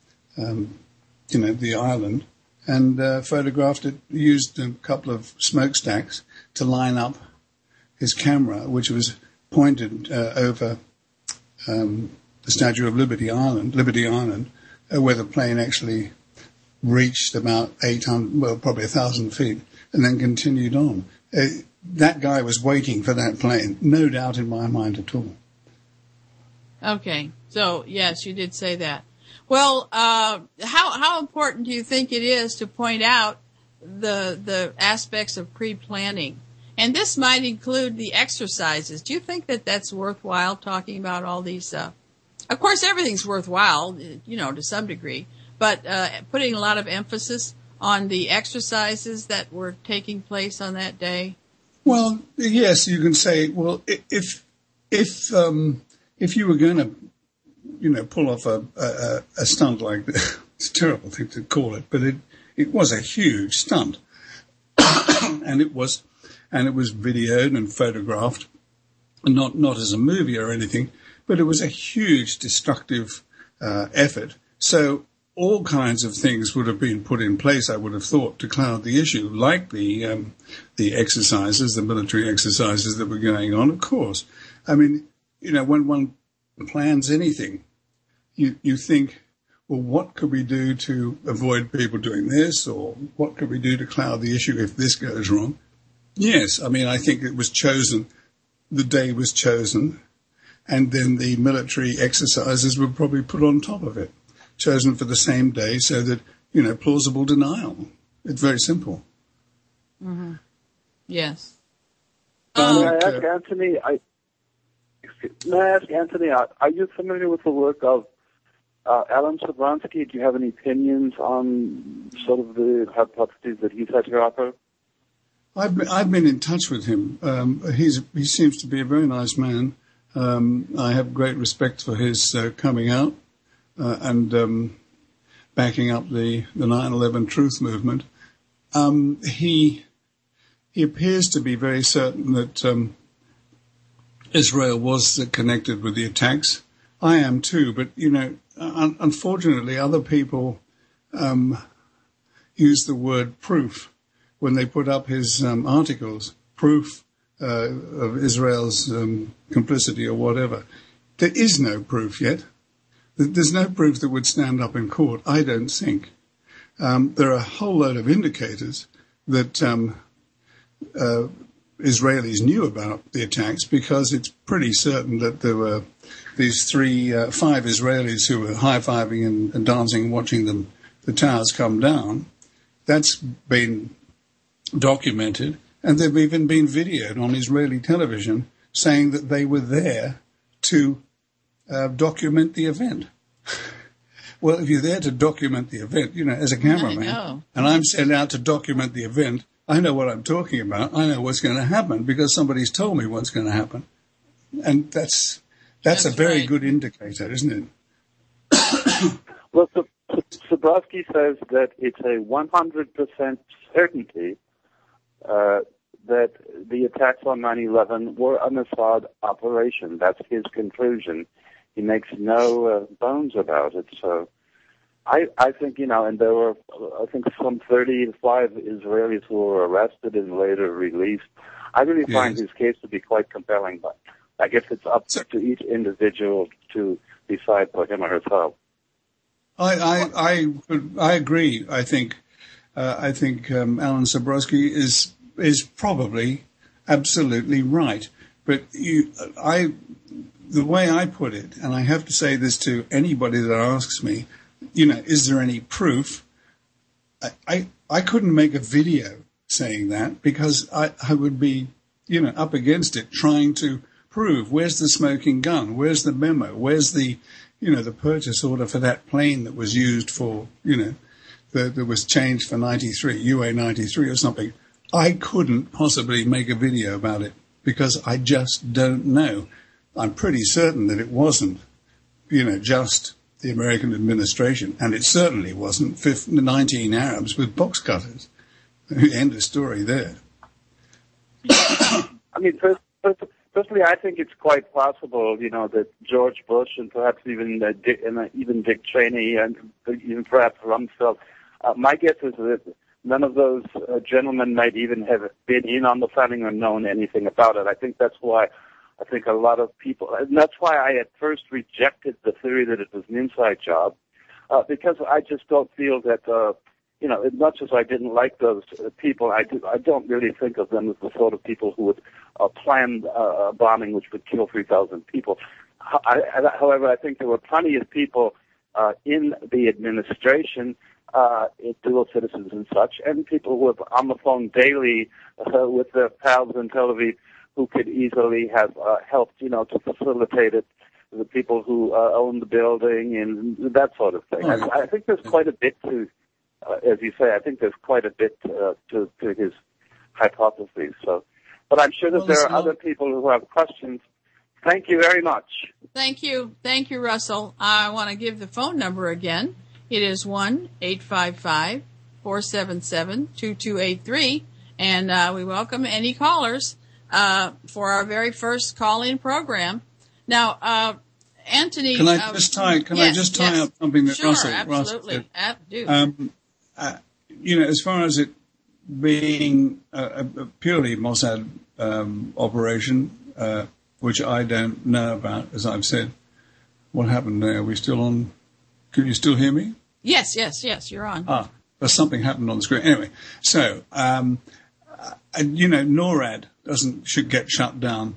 the island, and photographed it. Used a couple of smokestacks to line up his camera, which was pointed over the Statue of Liberty Island, where the plane actually reached about 800, probably 1,000 feet, and then continued on. That guy was waiting for that plane, no doubt in my mind at all. Okay, so yes, you did say that. Well, how important do you think it is to point out the aspects of pre-planning? And this might include the exercises. Do you think that that's worthwhile, talking about all these? Of course, everything's worthwhile, to some degree, but putting a lot of emphasis on the exercises that were taking place on that day. Well, yes, you can say. Well, if you were going to, pull off a stunt like this, it's a terrible thing to call it, but it was a huge stunt, and it was videoed and photographed, not as a movie or anything, but it was a huge destructive effort. So all kinds of things would have been put in place, I would have thought, to cloud the issue, like the exercises, the military exercises that were going on. Of course, I mean, when one plans anything, you think, well, what could we do to avoid people doing this, or what could we do to cloud the issue if this goes wrong? Yes, I mean, I think it was chosen, the day was chosen, and then the military exercises were probably put on top of it, chosen for the same day so that, plausible denial. It's very simple. Mm-hmm. Yes. May I ask Anthony, are you familiar with the work of Alan Sobransky? Do you have any opinions on sort of the hypotheses that he's had to offer? I've been in touch with him. He seems to be a very nice man. I have great respect for his coming out and backing up the 9/11 truth movement. He appears to be very certain that Israel was connected with the attacks. I am too, but unfortunately, other people use the word proof when they put up his articles, proof of Israel's complicity or whatever. There is no proof yet. There's no proof that would stand up in court, I don't think. There are a whole load of indicators that Israelis knew about the attacks, because it's pretty certain that there were these 5 Israelis who were high-fiving and dancing, watching the towers come down. That's been documented, and they've even been videoed on Israeli television saying that they were there to document the event. Well, if you're there to document the event, as a cameraman, and I'm sent out to document the event, I know what I'm talking about. I know what's going to happen because somebody's told me what's going to happen. And that's a very good indicator, isn't it? Well, Sobransky says that it's a 100% certainty that the attacks on 9/11 were a Mossad operation. That's his conclusion. He makes no bones about it. So I think, and there were, I think, some 35 Israelis who were arrested and later released. I really find his case to be quite compelling, but I guess it's up to each individual to decide for him or herself. I agree. I think Alan Sabrowski is probably absolutely right. But the way I put it, and I have to say this to anybody that asks me, is there any proof? I couldn't make a video saying that because I would be, up against it trying to prove where's the smoking gun, where's the memo, where's the, the purchase order for that plane that was used for, that was changed for 93, UA 93 or something. I couldn't possibly make a video about it because I just don't know. I'm pretty certain that it wasn't, just the American administration, and it certainly wasn't 19 Arabs with box cutters. End of story there. I mean, personally, I think it's quite possible, that George Bush and perhaps even Dick Cheney and even perhaps Rumsfeld. My guess is that none of those gentlemen might even have been in on the planning or known anything about it. I think that's why I think a lot of people, and that's why I at first rejected the theory that it was an inside job, because I just don't feel that, as much as I didn't like those people, I don't really think of them as the sort of people who would plan a bombing which would kill 3,000 people. However, I think there were plenty of people in the administration, dual citizens and such, and people who were on the phone daily with their pals in Tel Aviv who could easily have helped, to facilitate it, the people who own the building and that sort of thing. I think there's quite a bit to, as you say, I think there's quite a bit to his hypotheses. So, but I'm sure that there are other people who have questions. Thank you very much. Thank you, Russell. I want to give the phone number again. It is 1-855-477-2283, and we welcome any callers for our very first call-in program. Now, Anthony, can I just tie up something that Russell absolutely. said? As far as it being a purely Mossad operation, which I don't know about, as I've said, what happened there? Are we still on? Can you still hear me? Yes, you're on. But something happened on the screen. Anyway, so, NORAD should get shut down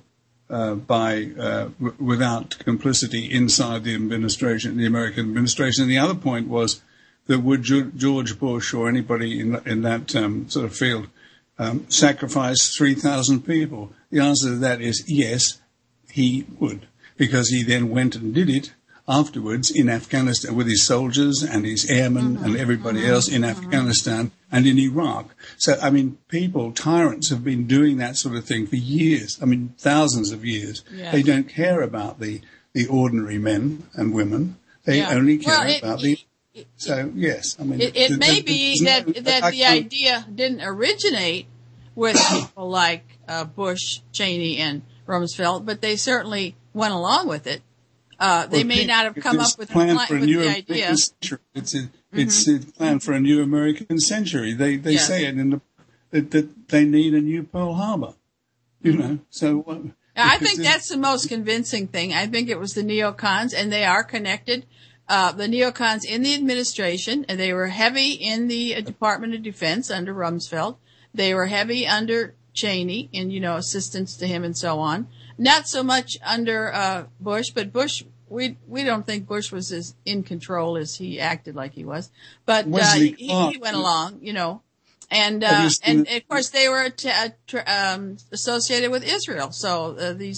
without complicity inside the administration, the American administration. And the other point was that would George Bush or anybody in that sort of field sacrifice 3,000 people? The answer to that is yes, he would, because he then went and did it afterwards in Afghanistan with his soldiers and his airmen and everybody else in Afghanistan and in Iraq. So, tyrants have been doing that sort of thing for years. Thousands of years. Yeah. They don't care about the ordinary men and women. They only care about the... So, yes. It may be that the idea didn't originate with people like Bush, Cheney, and Rumsfeld, but they certainly went along with it. They may not have come up with the idea. It's a plan for a new American century. They say it that they need a new Pearl Harbor. So I think that's the most convincing thing. I think it was the neocons, and they are connected. The neocons in the administration, and they were heavy in the Department of Defense under Rumsfeld. They were heavy under Cheney in, assistance to him and so on. Not so much under Bush, but Bush, we don't think Bush was as in control as he acted like he was. But he went along, and of course they were associated with Israel. So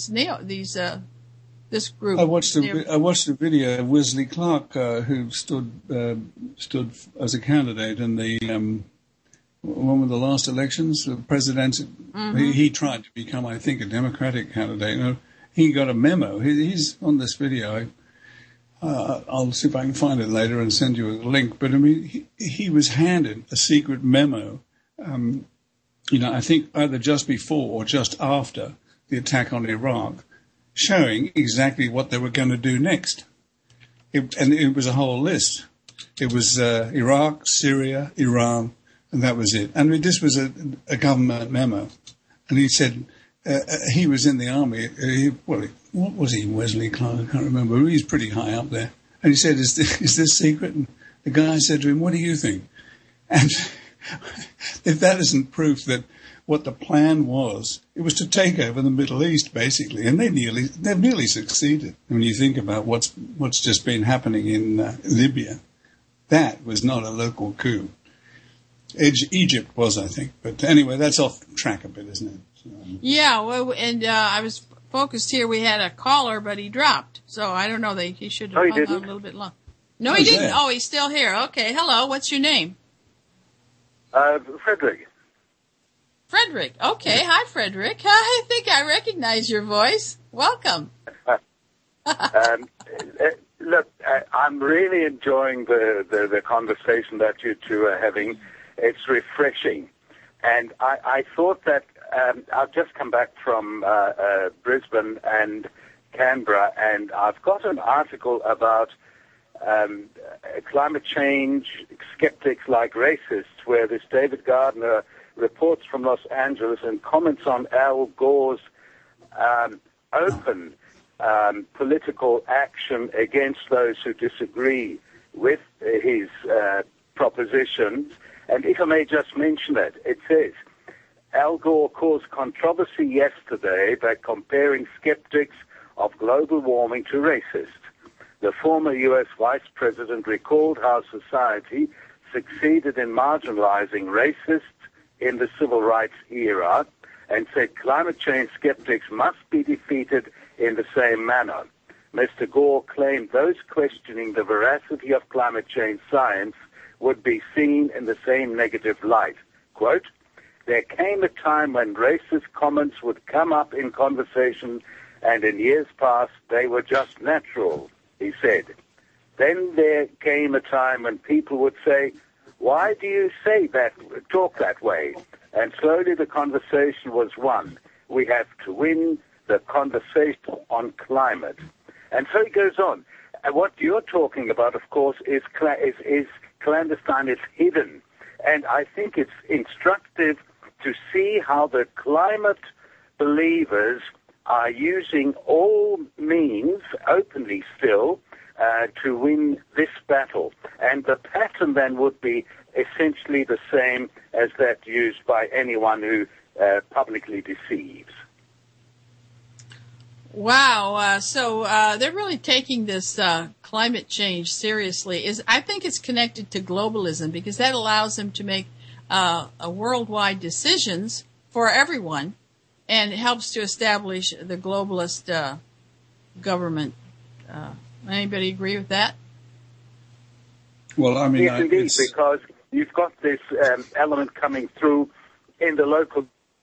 this group. I watched a video of Wesley Clark, who stood as a candidate in the one of the last elections, the president. He tried to become, I think, a Democratic candidate. He got a memo. He's on this video. I'll see if I can find it later and send you a link. But he was handed a secret memo. I think either just before or just after the attack on Iraq, showing exactly what they were going to do next. It was a whole list. It was Iraq, Syria, Iran, and that was it. This was a government memo. and he said he was in the army. What was he, Wesley Clark? I can't remember. He's pretty high up there. And he said, is this secret? And the guy said to him, what do you think? And if that isn't proof that what the plan was, it was to take over the Middle East, basically. And they've nearly succeeded. When you think about what's just been happening in Libya, that was not a local coup. Egypt was, I think. But anyway, that's off track a bit, isn't it? So, yeah, well, and I was focused here. We had a caller, but he dropped. So I don't know. He should have hung out a little bit long. No, he didn't. Oh, he's still here. Okay, hello. What's your name? Frederick. Frederick. Okay, hi, Frederick. I think I recognize your voice. Welcome. Look, I'm really enjoying the conversation that you two are having. It's refreshing. And I thought that I've just come back from Brisbane and Canberra, and I've got an article about climate change skeptics like racists, where this David Gardner reports from Los Angeles and comments on Al Gore's open political action against those who disagree with his propositions. And if I may just mention it says, Al Gore caused controversy yesterday by comparing skeptics of global warming to racists. The former U.S. vice president recalled how society succeeded in marginalizing racists in the civil rights era and said climate change skeptics must be defeated in the same manner. Mr. Gore claimed those questioning the veracity of climate change science would be seen in the same negative light. Quote, there came a time when racist comments would come up in conversation, and in years past they were just natural, he said. Then there came a time when people would say, why do you say that, talk that way? And slowly the conversation was won. We have to win the conversation on climate. And so he goes on. And what you're talking about, of course, is clandestine, it's hidden. And I think it's instructive to see how the climate believers are using all means, openly still, to win this battle. And the pattern then would be essentially the same as that used by anyone who publicly deceives. Wow. So they're really taking this climate change seriously. I think it's connected to globalism because that allows them to make worldwide decisions for everyone, and it helps to establish the globalist government. Anybody agree with that? Well, I mean, yes, indeed, because you've got this element coming through in the local.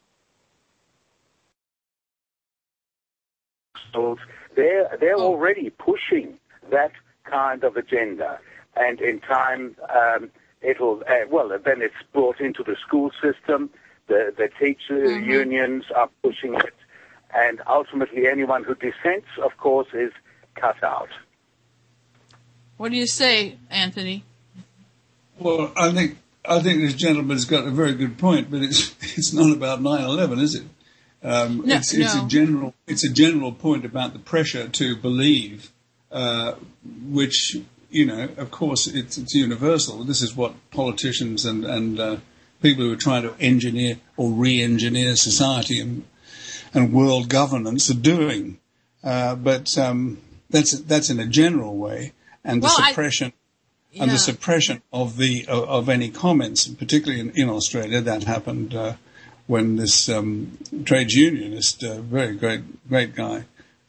They're already pushing that kind of agenda, and in time it'll then it's brought into the school system. The teacher unions are pushing it, and ultimately anyone who dissents, of course, is cut out. What do you say, Anthony? Well, I think this gentleman's got a very good point, but it's not about 9/11, is it? It's a general point about the pressure to believe, which, you know, of course, it's universal. This is what politicians and people who are trying to engineer or re-engineer society and world governance are doing. But that's in a general way, and the suppression. And the suppression of any comments, particularly in Australia, that happened when this trades unionist, very great guy,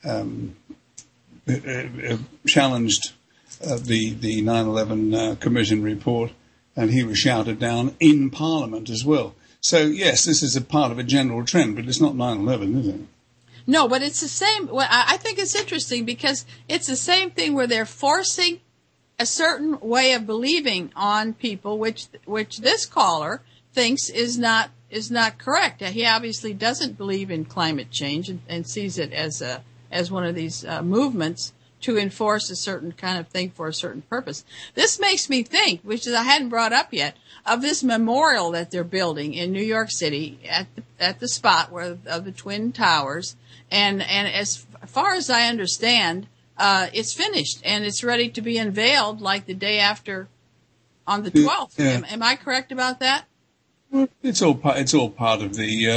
challenged the 9/11 Commission report, and he was shouted down in Parliament as well. So yes, this is a part of a general trend, but it's not 9/11, is it? No, but it's the same. Well, I think it's interesting because it's the same thing where they're forcing a certain way of believing on people, which this caller thinks is not correct. He obviously doesn't believe in climate change and sees it as one of these movements to enforce a certain kind of thing for a certain purpose. This makes me think, which is I hadn't brought up yet, of this memorial that they're building in New York City at the spot where of the Twin Towers, and as far as I understand, it's finished and it's ready to be unveiled like the day after, on the 12th. Yeah. Am I correct about that? Well, it's all part of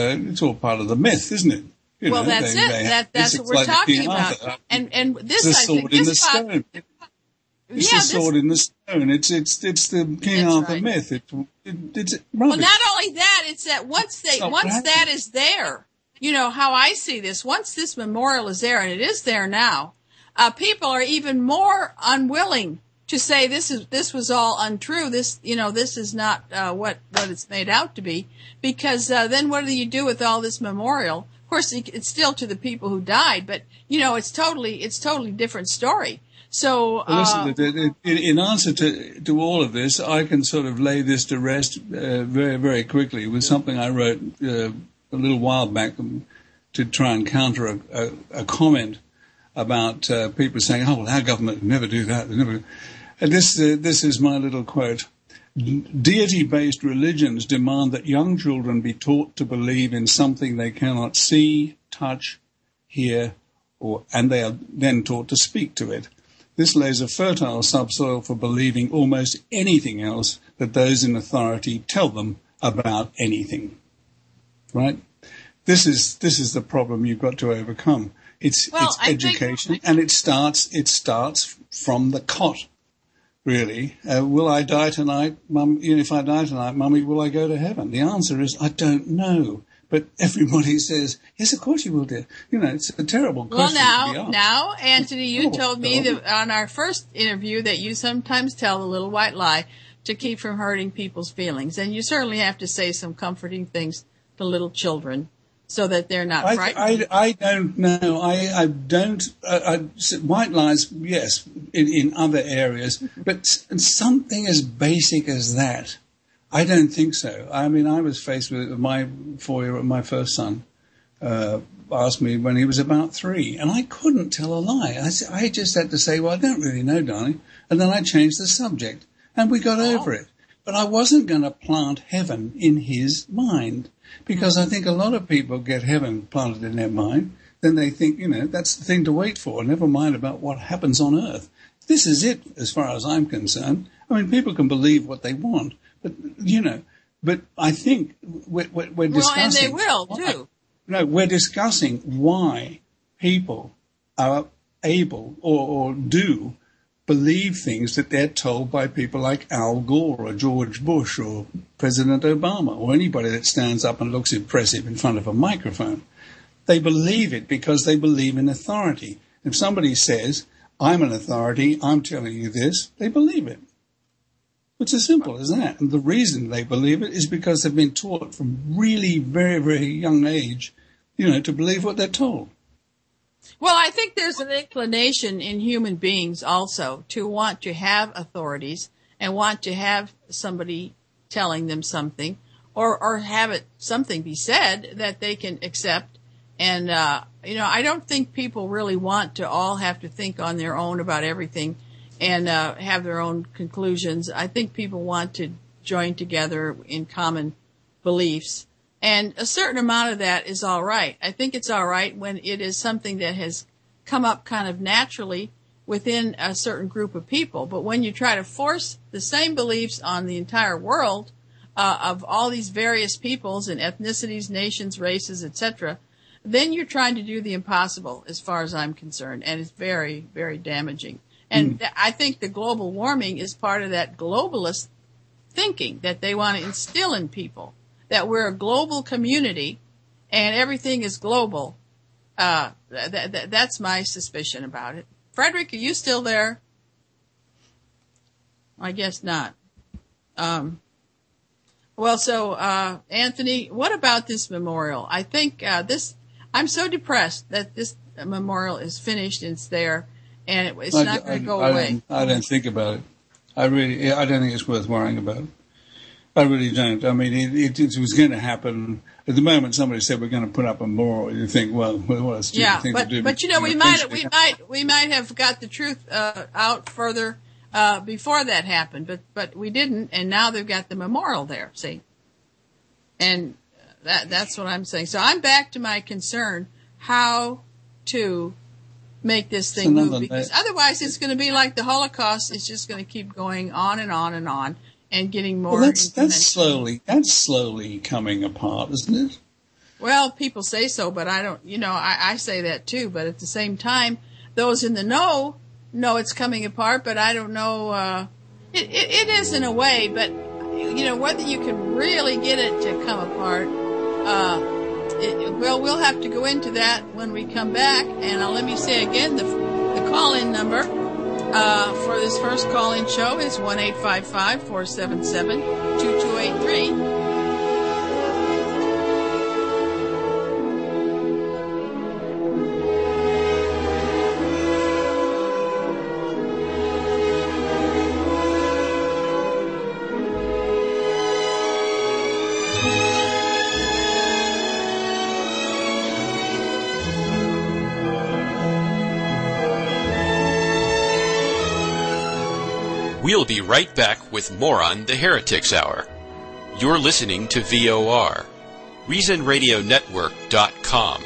the myth, isn't it? You well, know, that's it. That's what we're talking about. And this, it's I think, in the this stone. It's the sword in the stone. It's the King Arthur right. myth. It's rubbish. Well, not only that, it's that once that is there, you know how I see this. Once this memorial is there, and it is there now, people are even more unwilling to say this was all untrue. This is not what it's made out to be, because then what do you do with all this memorial? Of course, it's still to the people who died, but it's totally different story. So, listen, in answer to all of this, I can sort of lay this to rest very, very quickly with something I wrote a little while back to try and counter a comment about people saying, "Oh, well, our government would never do that." Never. And this is my little quote. Deity-based religions demand that young children be taught to believe in something they cannot see, touch, hear, and they are then taught to speak to it. This lays a fertile subsoil for believing almost anything else that those in authority tell them about anything. Right? This is the problem you've got to overcome. It's education, and it starts from the cot. Really, will I die tonight, Mum? If I die tonight, Mummy, will I go to heaven? The answer is I don't know. But everybody says, yes, of course you will, dear. It's a terrible question. Well, now, Anthony, you told me that on our first interview that you sometimes tell the little white lie to keep from hurting people's feelings, and you certainly have to say some comforting things to little children so that they're not frightened. I don't know. I don't. White lies, yes, in other areas, but something as basic as that, I don't think so. I mean, I was faced with my first son asked me when he was about 3, and I couldn't tell a lie. I just had to say, well, I don't really know, darling. And then I changed the subject, and we got over it. But I wasn't going to plant heaven in his mind, because I think a lot of people get heaven planted in their mind. Then they think, that's the thing to wait for, never mind about what happens on earth. This is it, as far as I'm concerned. I mean, people can believe what they want, but I think we're discussing. Well, and they will, too. No, we're discussing why people are able or do believe things that they're told by people like Al Gore or George Bush or President Obama or anybody that stands up and looks impressive in front of a microphone. They believe it because they believe in authority. If somebody says, I'm an authority, I'm telling you this, they believe it. It's as simple as that. And the reason they believe it is because they've been taught from really very, very young age, to believe what they're told. Well, I think there's an inclination in human beings also to want to have authorities and want to have somebody telling them something or have something be said that they can accept. And, I don't think people really want to all have to think on their own about everything and have their own conclusions. I think people want to join together in common beliefs. And a certain amount of that is all right. I think it's all right when it is something that has come up kind of naturally within a certain group of people. But when you try to force the same beliefs on the entire world of all these various peoples and ethnicities, nations, races, etc., then you're trying to do the impossible as far as I'm concerned. And it's very, very damaging. And I think the global warming is part of that globalist thinking that they want to instill in people, that we're a global community and everything is global. That's my suspicion about it. Frederick, are you still there? I guess not. Anthony, what about this memorial? I think I'm so depressed that this memorial is finished and it's there. And it's not going to go away. I don't think about it. I don't think it's worth worrying about. I really don't. I mean, it was going to happen. At the moment, somebody said we're going to put up a memorial. You think, well, what a stupid thing to do. But you know, we might have got the truth out further before that happened, but we didn't, and now they've got the memorial there. See, and that's what I'm saying. So I'm back to my concern: how to make this thing move, because otherwise it's going to be like the Holocaust. It's just going to keep going on and on and on. And getting more. Well, that's slowly coming apart, isn't it? Well, people say so, but I don't. You know, I say that too. But at the same time, those in the know it's coming apart. But I don't know. It is in a way, but you know whether you can really get it to come apart. Well, we'll have to go into that when we come back. And let me say again the call-in number. For this first call-in show is 1-855-477-2283. We'll be right back with more on the Heretics Hour. You're listening to VOR, ReasonRadioNetwork.com.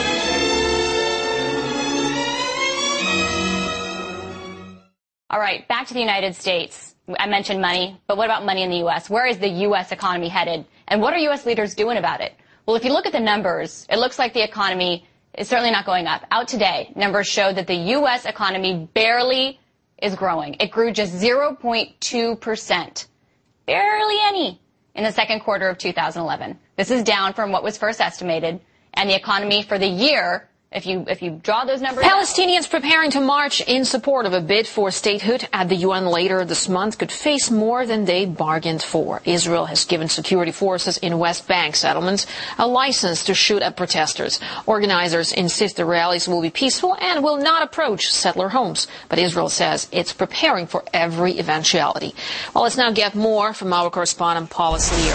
All right, back to the United States. I mentioned money, but what about money in the U.S.? Where is the U.S. economy headed? And what are U.S. leaders doing about it? Well, if you look at the numbers, it looks like the economy is certainly not going up. Out today, numbers show that the U.S. economy barely is growing. It grew just 0.2%. Barely any in the second quarter of 2011. This is down from what was first estimated. And the economy for the year, if you draw those numbers... Palestinians preparing to march in support of a bid for statehood at the UN later this month could face more than they bargained for. Israel has given security forces in West Bank settlements a license to shoot at protesters. Organizers insist the rallies will be peaceful and will not approach settler homes. But Israel says it's preparing for every eventuality. Well, let's now get more from our correspondent Paula Slier.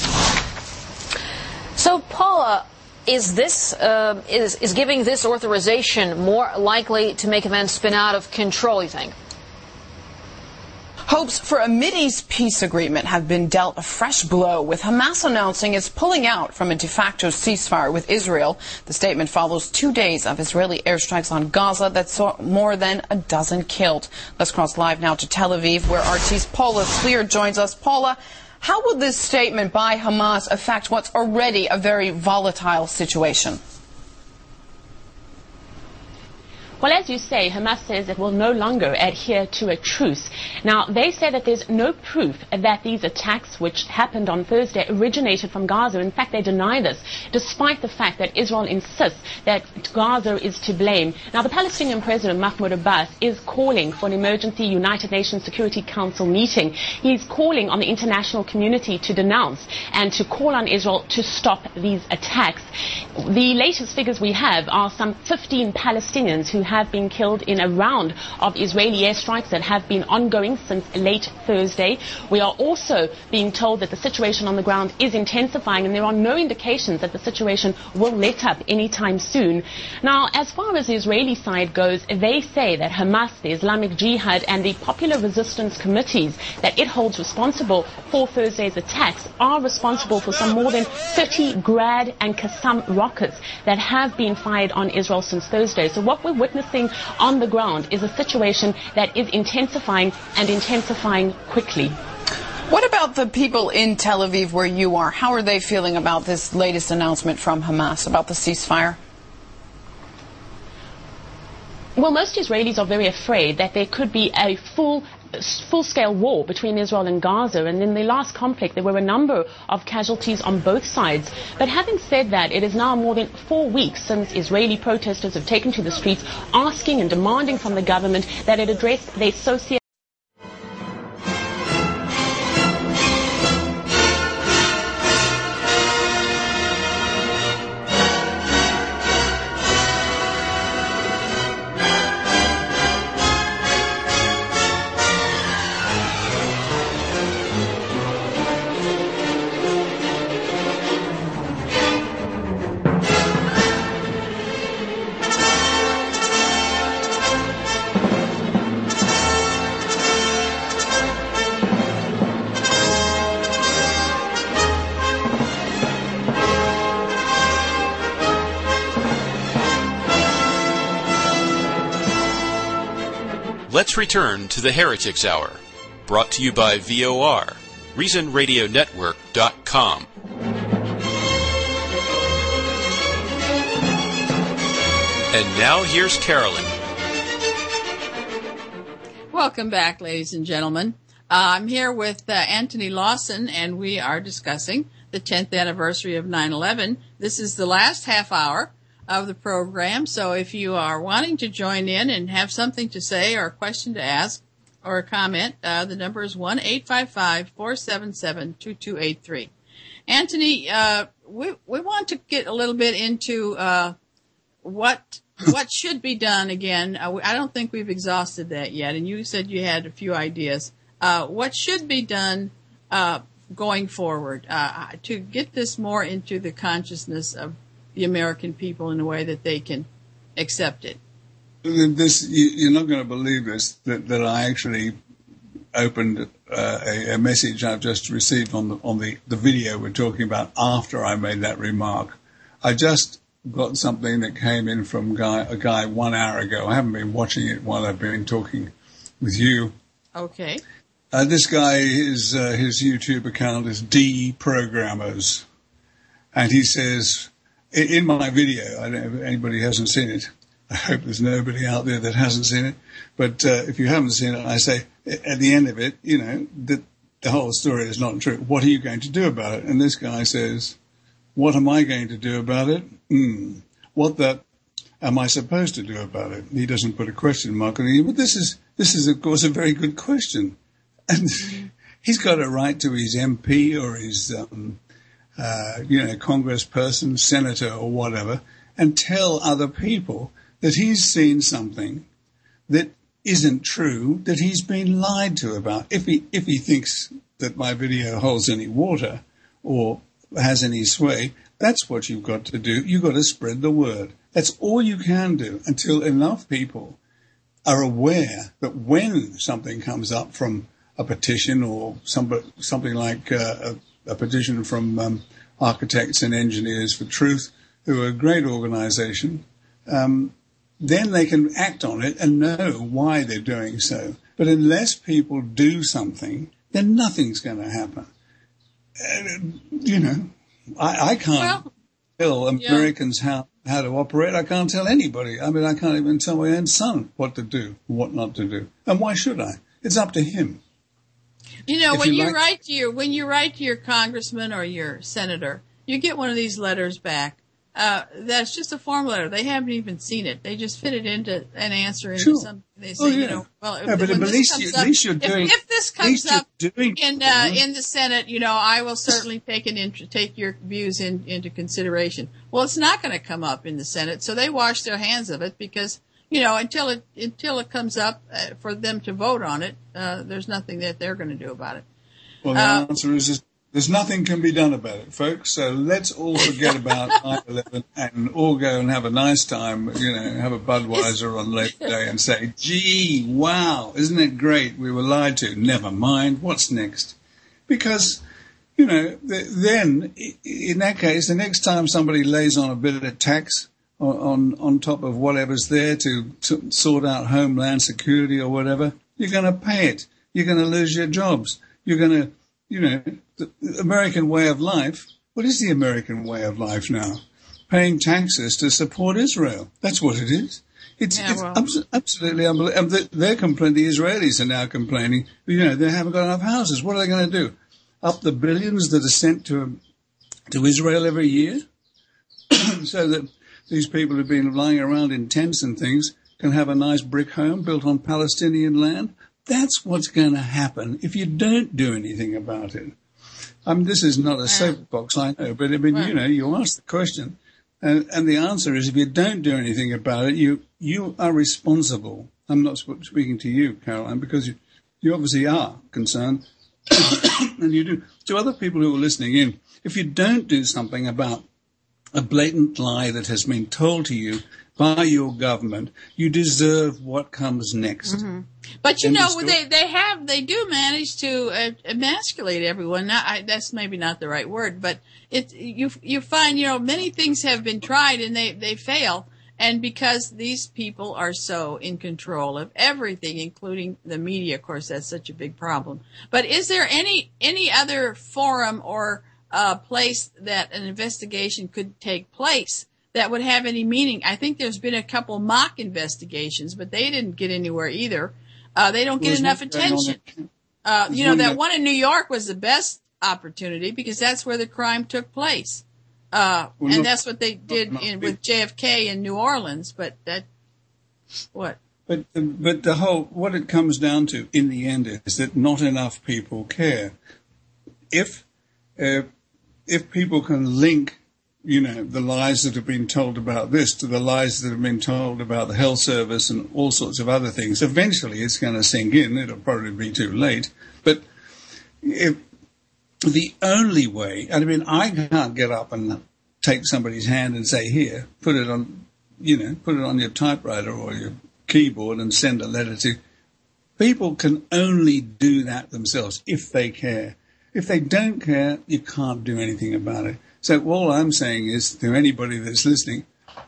So, Paula, is this is giving this authorization more likely to make events spin out of control, you think? Hopes for a Mideast peace agreement have been dealt a fresh blow, with Hamas announcing it's pulling out from a de facto ceasefire with Israel. The statement follows 2 days of Israeli airstrikes on Gaza that saw more than a dozen killed. Let's cross live now to Tel Aviv, where artiste Paula Slier joins us. Paula, how will this statement by Hamas affect what's already a very volatile situation? Well, as you say, Hamas says it will no longer adhere to a truce. Now, they say that there's no proof that these attacks, which happened on Thursday, originated from Gaza. In fact, they deny this, despite the fact that Israel insists that Gaza is to blame. Now, the Palestinian President, Mahmoud Abbas, is calling for an emergency United Nations Security Council meeting. He's calling on the international community to denounce and to call on Israel to stop these attacks. The latest figures we have are some 15 Palestinians who have been killed in a round of Israeli airstrikes that have been ongoing since late Thursday. We are also being told that the situation on the ground is intensifying, and there are no indications that the situation will let up anytime soon. Now, as far as the Israeli side goes, they say that Hamas, the Islamic Jihad, and the Popular Resistance Committees that it holds responsible for Thursday's attacks are responsible for some more than 30 Grad and Qassam rockets that have been fired on Israel since Thursday. So what we're witnessing on the ground is a situation that is intensifying and intensifying quickly. What about the people in Tel Aviv where you are? How are they feeling about this latest announcement from Hamas about the ceasefire? Well, most Israelis are very afraid that there could be a full-scale war between Israel and Gaza, and in the last conflict there were a number of casualties on both sides. But having said that, it is now more than 4 weeks since Israeli protesters have taken to the streets asking and demanding from the government that it address their socio let's return to the Heretics Hour, brought to you by VOR, ReasonRadioNetwork.com. And now here's Carolyn. Welcome back, ladies and gentlemen. I'm here with Anthony Lawson, and we are discussing the 10th anniversary of 9/11. This is the last half hour of the program, so if you are wanting to join in and have something to say or a question to ask or a comment, the number is 1-855-477-2283. Anthony, we want to get a little bit into what should be done again. I don't think we've exhausted that yet, and you said you had a few ideas. What should be done going forward to get this more into the consciousness of the American people in a way that they can accept it? You're not going to believe this, that I actually opened a message I've just received on the video we're talking about after I made that remark. I just got something that came in from a guy 1 hour ago. I haven't been watching it while I've been talking with you. Okay. This guy, his YouTube account is Deprogrammers. And he says, in my video, I don't know if anybody hasn't seen it. I hope there's nobody out there that hasn't seen it. But if you haven't seen it, I say, at the end of it, the whole story is not true. What are you going to do about it? And this guy says, what am I going to do about it? What am I supposed to do about it? He doesn't put a question mark on it. But this is, of course, a very good question. And he's got a right to his MP or his, congressperson, senator or whatever, and tell other people that he's seen something that isn't true, that he's been lied to about. If he thinks that my video holds any water or has any sway, that's what you've got to do. You've got to spread the word. That's all you can do until enough people are aware that when something comes up from a petition or something like a petition from Architects and Engineers for Truth, who are a great organization, then they can act on it and know why they're doing so. But unless people do something, then nothing's going to happen. I can't tell Americans how to operate. I can't tell anybody. I mean, I can't even tell my own son what to do, what not to do. And why should I? It's up to him. When you write to your congressman or your senator, you get one of these letters back. That's just a form letter. They haven't even seen it. They just fit it into an answer into something. They say, but at least you're doing. If this comes up in the Senate, I will certainly take your views into consideration. Well, it's not going to come up in the Senate, so they wash their hands of it because until it comes up for them to vote on it, there's nothing that they're going to do about it. Well, the answer is there's nothing can be done about it, folks. So let's all forget about 9/11 and all go and have a nice time, have a Budweiser on Labor Day and say, gee, wow, isn't it great? We were lied to. Never mind. What's next? Because, then in that case, the next time somebody lays on a bit of tax on top of whatever's there to sort out Homeland Security or whatever, you're going to pay it. You're going to lose your jobs. You're going to, the American way of life. What is the American way of life now? Paying taxes to support Israel. That's what it is. It's absolutely unbelievable. They're complaining. The Israelis are now complaining. They haven't got enough houses. What are they going to do? Up the billions that are sent to Israel every year, so that these people who've been lying around in tents and things can have a nice brick home built on Palestinian land. That's what's going to happen if you don't do anything about it. This is not a soapbox, I know, but you asked the question, and the answer is if you don't do anything about it, you are responsible. I'm not speaking to you, Caroline, because you obviously are concerned, and you do. To other people who are listening in, if you don't do something about a blatant lie that has been told to you by your government, you deserve what comes next. Mm-hmm. But they do manage to emasculate everyone. That's maybe not the right word, but you find many things have been tried and they fail, And because these people are so in control of everything, including the media, of course, that's such a big problem. But is there any other forum or place that an investigation could take place that would have any meaning? I think there's been a couple mock investigations, but they didn't get anywhere either. They don't get enough attention. That one in New York was the best opportunity because that's where the crime took place. And that's what they did with JFK in New Orleans. But what? But what it comes down to in the end is that not enough people care. If people can link, the lies that have been told about this to the lies that have been told about the health service and all sorts of other things, eventually it's going to sink in. It'll probably be too late. But if the only way, I can't get up and take somebody's hand and say, here, put it on your typewriter or your keyboard and send a letter to. People can only do that themselves if they care. If they don't care, you can't do anything about it. So all I'm saying is to anybody that's listening,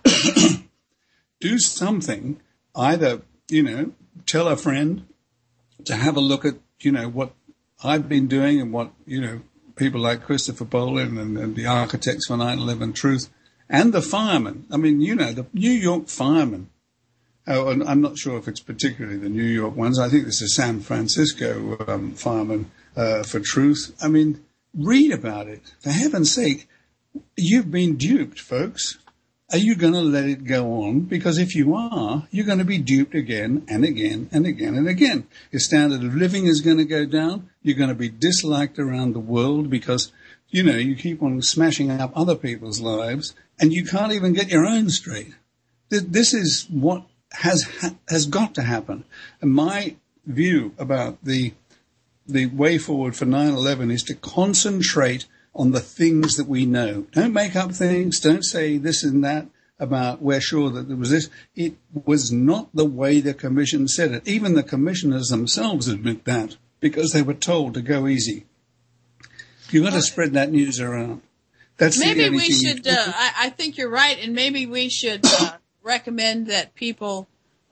do something, either, tell a friend to have a look at, what I've been doing and what, people like Christopher Bolin and the architects for 9/11 Truth and the firemen. The New York firemen. Oh, and I'm not sure if it's particularly the New York ones. I think this is San Francisco firemen for Truth. Read about it. For heaven's sake, you've been duped, folks. Are you going to let it go on? Because if you are, you're going to be duped again and again and again and again. Your standard of living is going to go down. You're going to be disliked around the world because, you keep on smashing up other people's lives and you can't even get your own straight. This is what has got to happen. And my view about the way forward for 9/11 is to concentrate on the things that we know. Don't make up things. Don't say this and that about we're sure that there was this. It was not the way the commission said it. Even the commissioners themselves admit that because they were told to go easy. You've got to spread that news around. That's maybe we should. I think you're right, and maybe we should recommend that people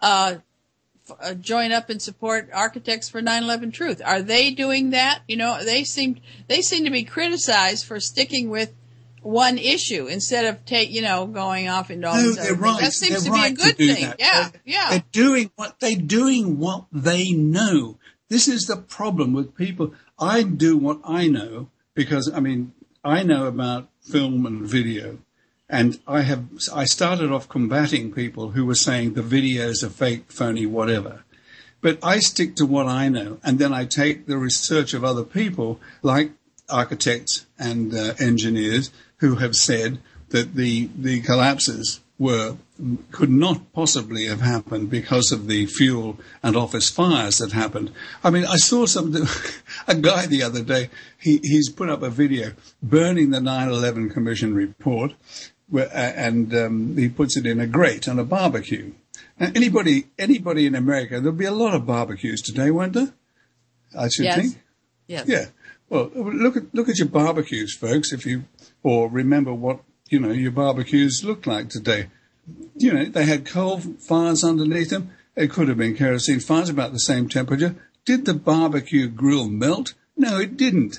join up and support Architects for 9/11 Truth. Are they doing that? They seem to be criticized for sticking with one issue instead of going off into all these other things. That seems to be a good thing. Yeah. They're doing what they know. This is the problem with people. I do what I know because I know about film and video. And I started off combating people who were saying the videos are fake, phony, whatever. But I stick to what I know, and then I take the research of other people, like architects and engineers, who have said that the collapses could not possibly have happened because of the fuel and office fires that happened. I saw a guy the other day, he's put up a video burning the 9/11 Commission report, and he puts it in a grate on a barbecue. Now, anybody in America, there'll be a lot of barbecues today, won't there? I should think. Yes. Yeah. Well, look at your barbecues, folks. Or remember what your barbecues looked like today. They had coal fires underneath them. It could have been kerosene fires about the same temperature. Did the barbecue grill melt? No, it didn't.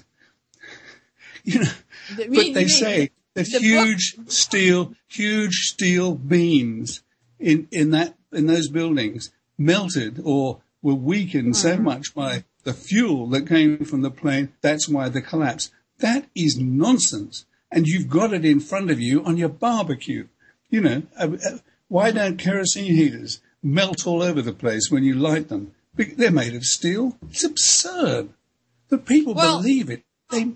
But they say that huge steel beams in those buildings melted or were weakened so much by the fuel that came from the plane. That's why the collapse. That is nonsense. And you've got it in front of you on your barbecue. Why don't kerosene heaters melt all over the place when you light them? They're made of steel. It's absurd. But people believe it.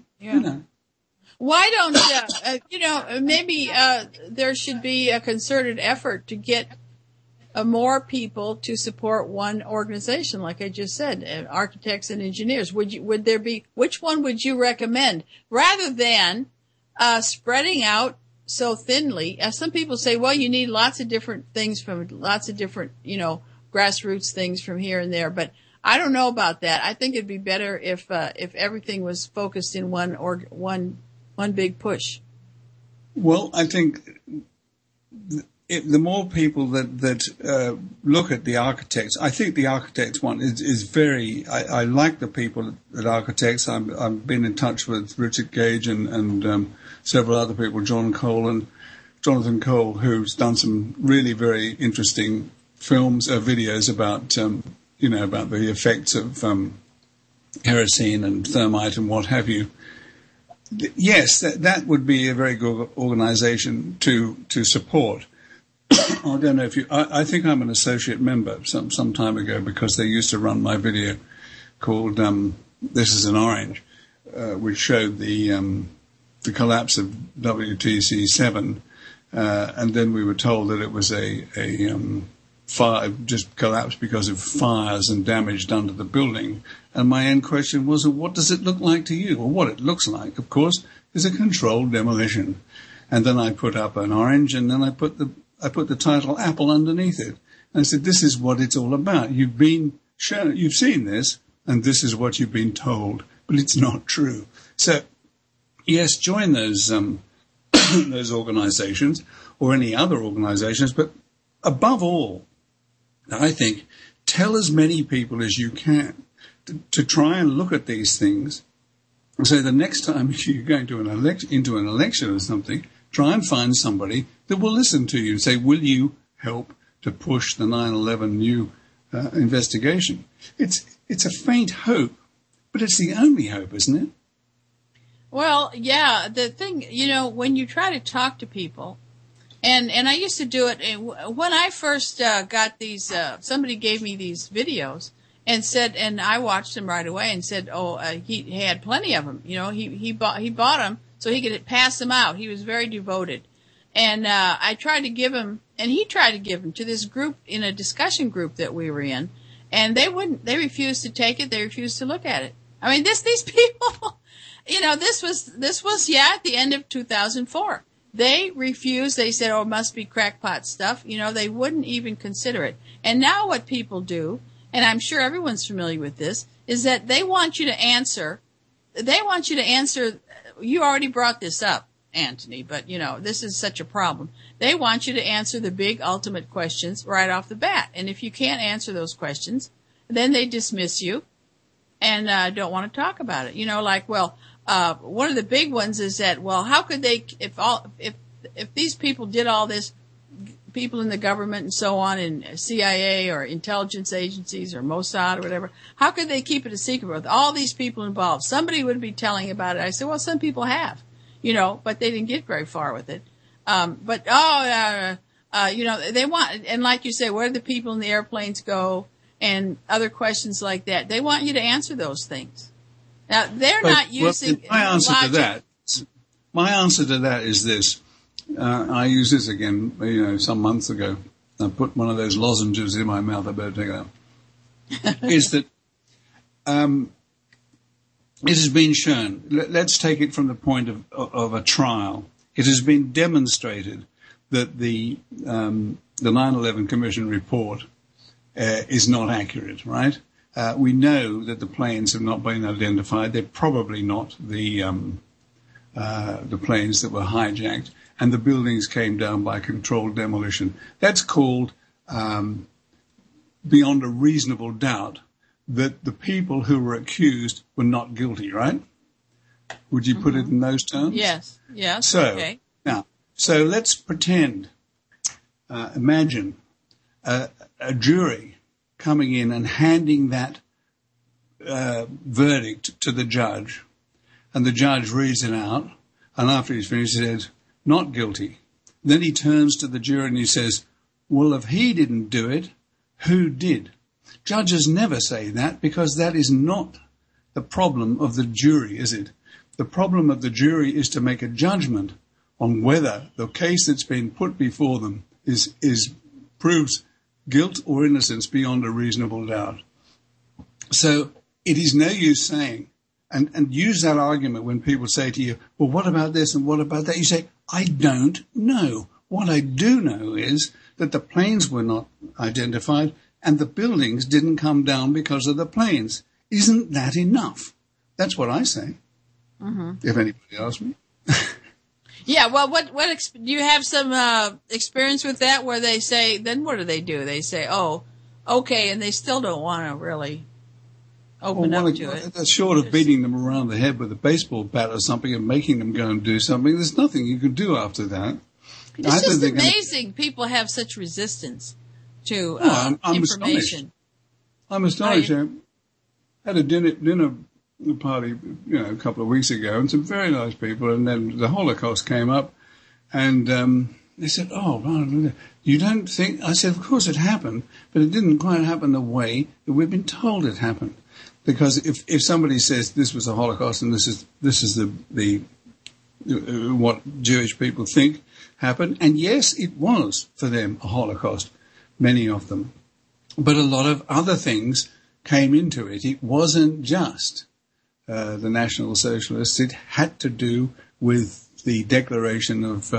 Why don't, maybe there should be a concerted effort to get more people to support one organization, like I just said, architects and engineers. Would there be, which one would you recommend? Rather than spreading out so thinly, as some people say, well, you need lots of different things from lots of different, grassroots things from here and there. But I don't know about that. I think it'd be better if everything was focused in one big push. Well, I think the more people that look at the architects, I think the architects one is very. I like the people at architects. I've been in touch with Richard Gage and several other people, Jonathan Cole, who's done some really very interesting videos about about the effects of kerosene and thermite and what have you. Yes, that would be a very good organisation to support. I don't know if I think I'm an associate member some time ago because they used to run my video called "This Is an Orange," which showed the collapse of WTC7, and then we were told that it was a fire just collapsed because of fires and damage done to the building. And my end question was, well, what does it look like to you? Well, what it looks like, of course, is a controlled demolition. And then I put up an orange, and then I put the title Apple underneath it. And I said, this is what it's all about. You've been shown, you've seen this, and this is what you've been told. But it's not true. So, yes, join those those organizations or any other organizations, but above all, I think, tell as many people as you can to try and look at these things. So the next time you go into an election or something, try and find somebody that will listen to you and say, will you help to push the 9/11 new investigation? It's a faint hope, but it's the only hope, isn't it? Well, yeah, the thing, when you try to talk to people, and I used to do it when I first got these, somebody gave me these videos and said, and I watched them right away and said, he had plenty of them. He bought them so he could pass them out. He was very devoted. And I tried to give him, and he tried to give them to this group in a discussion group that we were in, and they refused to take it. They refused to look at it. I mean, these people, this was at the end of 2004. They refused. They said, it must be crackpot stuff. They wouldn't even consider it. And now what people do, and I'm sure everyone's familiar with this, is that they want you to answer. You already brought this up, Anthony, but this is such a problem. They want you to answer the big ultimate questions right off the bat. And if you can't answer those questions, then they dismiss you and don't want to talk about it. One of the big ones is that, how could they, if these people did all this, people in the government and so on, in CIA or intelligence agencies or Mossad or whatever, how could they keep it a secret with all these people involved? Somebody would be telling about it. I said, well, some people have, but they didn't get very far with it. They want, and like you say, where do the people in the airplanes go and other questions like that? They want you to answer those things. Now, they're not using my answer to that is this. I used this again, some months ago. I put one of those lozenges in my mouth. I better take it out. Is that it has been shown. Let's take it from the point of a trial. It has been demonstrated that the 9/11 Commission report is not accurate, right? We know that the planes have not been identified. They're probably not the planes that were hijacked, and the buildings came down by controlled demolition. That's called beyond a reasonable doubt that the people who were accused were not guilty, right? Would you put it in those terms? Yes. Okay. So let's pretend, imagine a jury coming in and handing that verdict to the judge, and the judge reads it out, and after he's finished, he says, not guilty. Then he turns to the jury and he says, well, if he didn't do it, who did? Judges never say that because that is not the problem of the jury, is it? The problem of the jury is to make a judgment on whether the case that's been put before them proves guilt or innocence beyond a reasonable doubt. So it is no use saying, and use that argument when people say to you, well, what about this and what about that? You say, I don't know. What I do know is that the planes were not identified and the buildings didn't come down because of the planes. Isn't that enough? That's what I say. Mm-hmm. If anybody asks me. Yeah, well, do you have some experience with that where they say, then what do? They say, oh, okay, and they still don't want to really open up to it. That's short of beating them around the head with a baseball bat or something and making them go and do something. There's nothing you can do after that. It's just amazing people have such resistance to information. I'm astonished. I had a dinner party, a couple of weeks ago, and some very nice people, and then the Holocaust came up, and they said, "Oh, you don't think?" I said, "Of course it happened, but it didn't quite happen the way that we've been told it happened. Because if somebody says this was a Holocaust and this is the what Jewish people think happened, and yes, it was for them a Holocaust, many of them, but a lot of other things came into it. It wasn't just the National Socialists. It had to do with the declaration of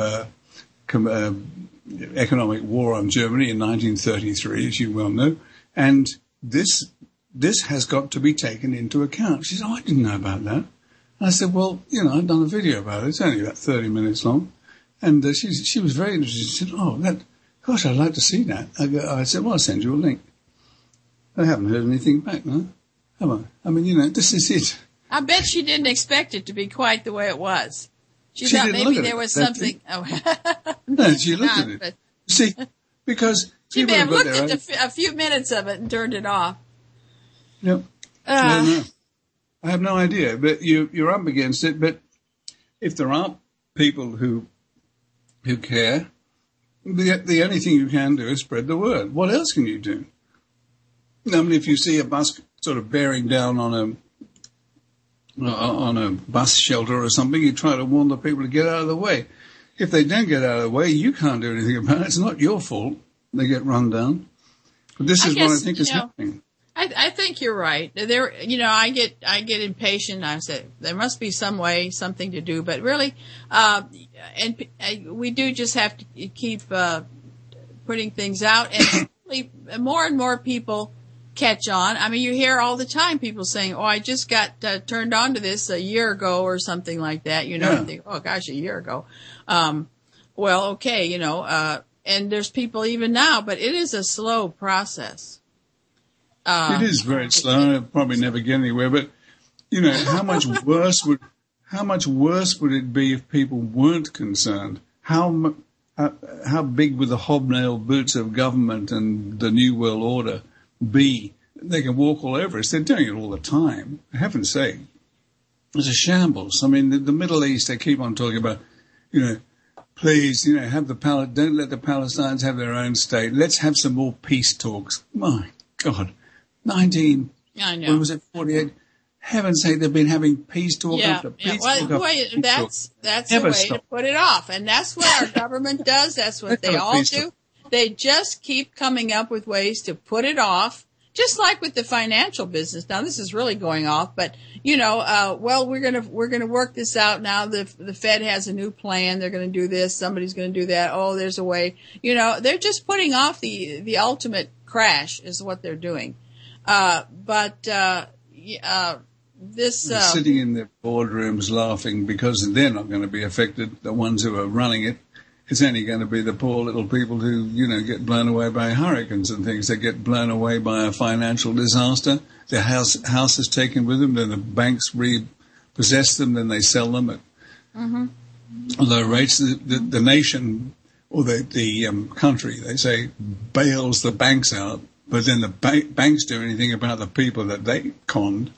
economic war on Germany in 1933, as you well know. And this has got to be taken into account. She said, "Oh, I didn't know about that." And I said, "Well, I've done a video about it. It's only about 30 minutes long." And she was very interested. She said, "Oh, gosh, I'd like to see that." I said, "Well, I'll send you a link." I haven't heard anything back, no? Have I? I mean, this is it. I bet she didn't expect it to be quite the way it was. She thought maybe there was something. Oh, no, she looked at it. See, because she may have looked at a few minutes of it and turned it off. Yep. No. I have no idea, but you're up against it. But if there aren't people who care, the only thing you can do is spread the word. What else can you do? I mean, if you see a bus sort of bearing down on a bus shelter or something, you try to warn the people to get out of the way. If they don't get out of the way, you can't do anything about it. It's not your fault they get run down. But this is what I think is happening. I think you're right. There, I get impatient. I say there must be some way, something to do, but really, we do just have to keep putting things out, and really more and more people catch on. I mean, you hear all the time people saying, "Oh, I just got turned on to this a year ago," or something like that. You think, "Oh gosh, a year ago." Well, okay, and there's people even now, but it is a slow process. It is very slow. I'll probably never get anywhere. But how much worse would it be if people weren't concerned? How big would the hobnail boots of government and the New World Order be? They can walk all over us. They're doing it all the time. For heaven's sake, it's a shambles. I mean, the Middle East. They keep on talking about, please, don't let the Palestinians have their own state. Let's have some more peace talks. My God. I know. When was it, 48? Heaven's sake, they've been having peace talk after peace talk. That's the way to put it off. And that's what our government does. That's what they all do. They just keep coming up with ways to put it off, just like with the financial business. Now, this is really going off, but, we're going to work this out now. The Fed has a new plan. They're going to do this. Somebody's going to do that. Oh, there's a way. They're just putting off the ultimate crash is what they're doing. Sitting in their boardrooms laughing because they're not going to be affected, the ones who are running it. It's only going to be the poor little people who, get blown away by hurricanes and things. They get blown away by a financial disaster. Their house is taken with them, then the banks repossess them, then they sell them at low rates. The nation or the country, they say, bails the banks out. But then the banks do anything about the people that they conned.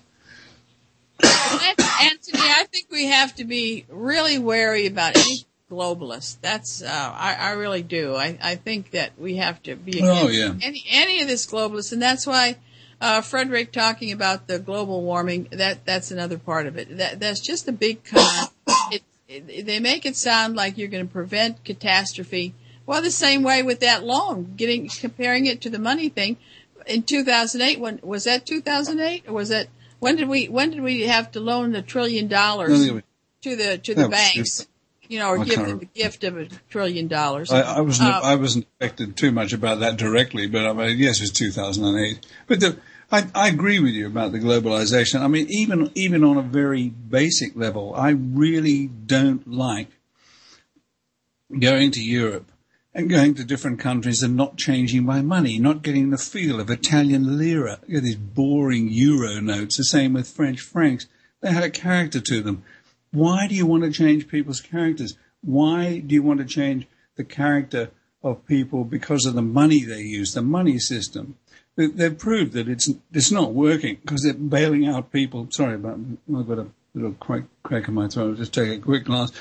Anthony, I think we have to be really wary about any globalist. That's I really do. I think that we have to be against any of this globalist, and that's why Frederick talking about the global warming. That's another part of it. That's just a big con. They make it sound like you're going to prevent catastrophe. Well, the same way with that loan, comparing it to the money thing. In 2008, was that 2008, or was that when did we have to loan $1 trillion to the banks? Or give them the gift of $1 trillion. I wasn't affected too much about that directly, but I mean, yes, it was 2008. But I agree with you about the globalization. I mean, even on a very basic level, I really don't like going to Europe and going to different countries and not changing my money, not getting the feel of Italian lira. You know, these boring euro notes, the same with French francs. They had a character to them. Why do you want to change people's characters? Why do you want to change the character of people because of the money they use, the money system? They've proved that it's not working because they're bailing out people. Sorry about I've got a little crack in my throat. I'll just take a quick glass.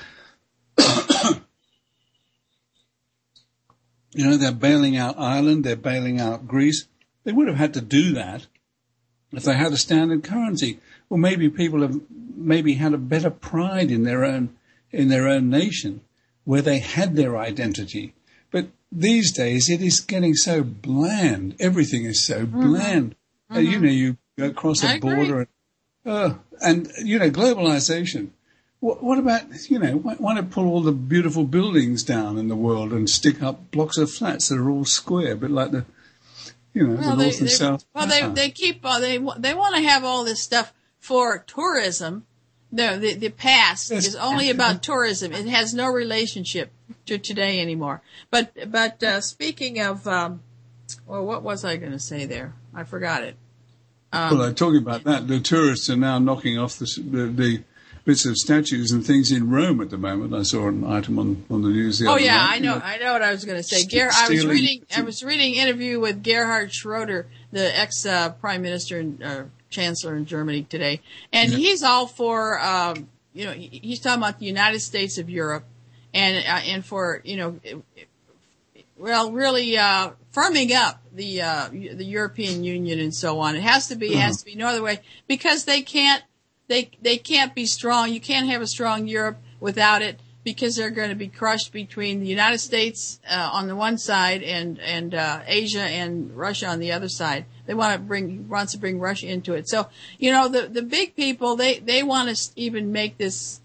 You know, they're bailing out Ireland, they're bailing out Greece. They would have had to do that if they had a standard currency. Or maybe people have maybe had a better pride in their own nation where they had their identity. But these days it is getting so bland. Everything is so bland. Mm-hmm. You know, you go across a border and you know, globalization. What about, you know, why not pull all the beautiful buildings down in the world and stick up blocks of flats that are all square, but like the, you know, the north and south? Well, they keep, they want to have all this stuff for tourism. No, the past is only about tourism. It has no relationship to today anymore. But speaking of, well, what was I going to say there? I forgot it. Well, I'm talking about that. The tourists are now knocking off the bits of statues and things in Rome at the moment. I saw an item on the news the other night. I know what I was going to say. I was reading an interview with Gerhard Schroeder, the ex prime minister and chancellor in Germany today, and he's all for you know, he's talking about the United States of Europe and for, you know, well, really firming up the European Union and so on. It has to be no other way, because they can't be strong. You can't have a strong Europe without it, because they're going to be crushed between the United States on the one side and Asia and Russia on the other side. They wants to bring Russia into it. So, you know, the big people, they want to even make this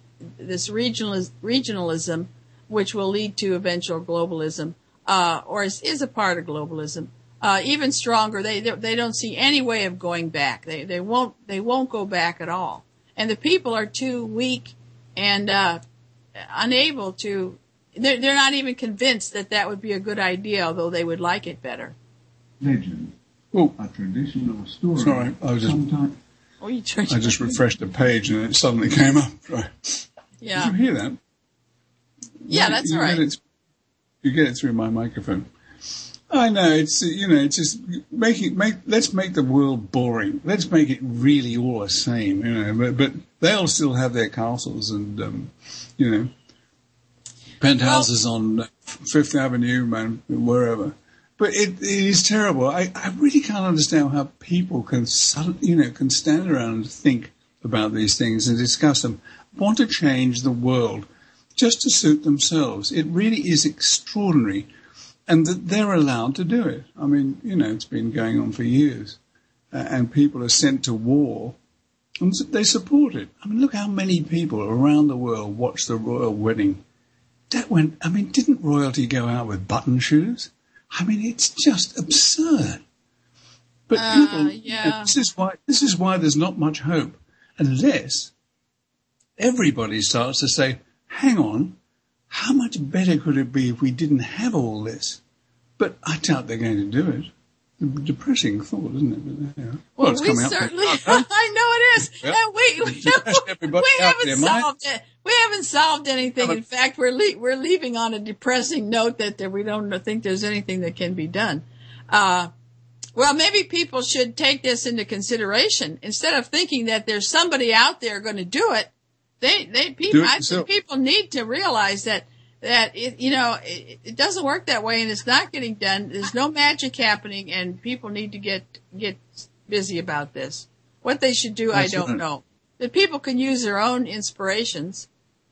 regionalism, which will lead to eventual globalism, or is a part of globalism, even stronger. They don't see any way of going back. They won't go back at all. And the people are too weak and unable to. They're not even convinced that would be a good idea, although they would like it better. Legend. Oh, a traditional story. Sorry, I just refreshed the page and it suddenly came up. Right. Yeah. Did you hear that? Yeah, that's all right. You get it through my microphone. I know, it's, you know, it's just let's make the world boring. Let's make it really all the same, you know, but they'll still have their castles and, you know, penthouses on Fifth Avenue, man, wherever. But it is terrible. I really can't understand how people can stand around and think about these things and discuss them, want to change the world just to suit themselves. It really is extraordinary. And that they're allowed to do it. I mean, you know, it's been going on for years. And people are sent to war. And they support it. I mean, look how many people around the world watched the royal wedding. Didn't royalty go out with button shoes? I mean, it's just absurd. But people, this is why there's not much hope. Unless everybody starts to say, hang on, how much better could it be if we didn't have all this? But I doubt they're going to do it. A depressing thought, isn't it? But, you know. Well, it's coming certainly, up. I know it is. Yep. And we haven't solved it. We haven't solved anything. In fact, we're leaving on a depressing note that we don't think there's anything that can be done. Well, maybe people should take this into consideration instead of thinking that there's somebody out there going to do it. I think people need to realize that it doesn't work that way, and it's not getting done. There's no magic happening, and people need to get busy about this. What they should do, I don't know. But people can use their own inspirations.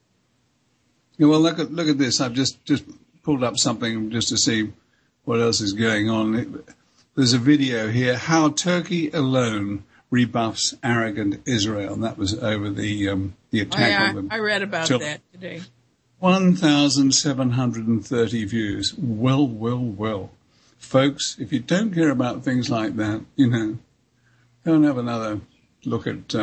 Yeah, well, look at this. I've just pulled up something just to see what else is going on. There's a video here: how Turkey alone rebuffs arrogant Israel, and that was over the attack on them. I read about that today. 1,730 views. Well. Folks, if you don't care about things like that, you know, don't have another look at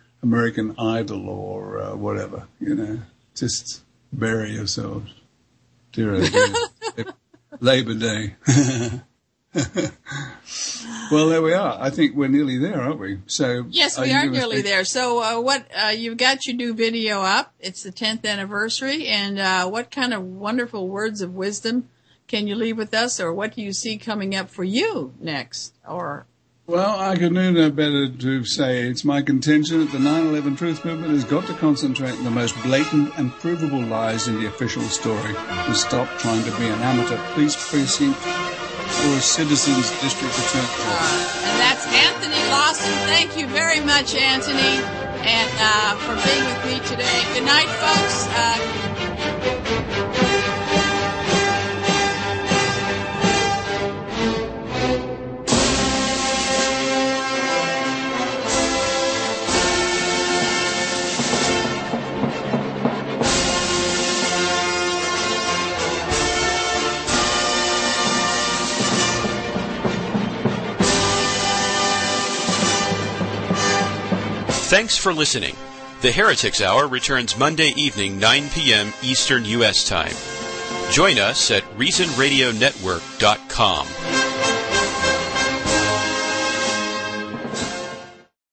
American Idol or whatever, you know. Just bury yourselves. Dear, oh dear. Labor Day. Well, there we are. I think we're nearly there, aren't we? So yes, we are nearly there. So what you've got your new video up. It's the 10th anniversary. And what kind of wonderful words of wisdom can you leave with us? Or what do you see coming up for you next? Well, I could do no better to say it's my contention that the 9/11 Truth Movement has got to concentrate on the most blatant and provable lies in the official story and stop trying to be an amateur police precinct or a citizen's district attorney. And that's Anthony Lawson. Thank you very much, Anthony, and for being with me today. Good night, folks. Thanks for listening. The Heretics Hour returns Monday evening, 9 p.m. Eastern U.S. Time. Join us at ReasonRadioNetwork.com.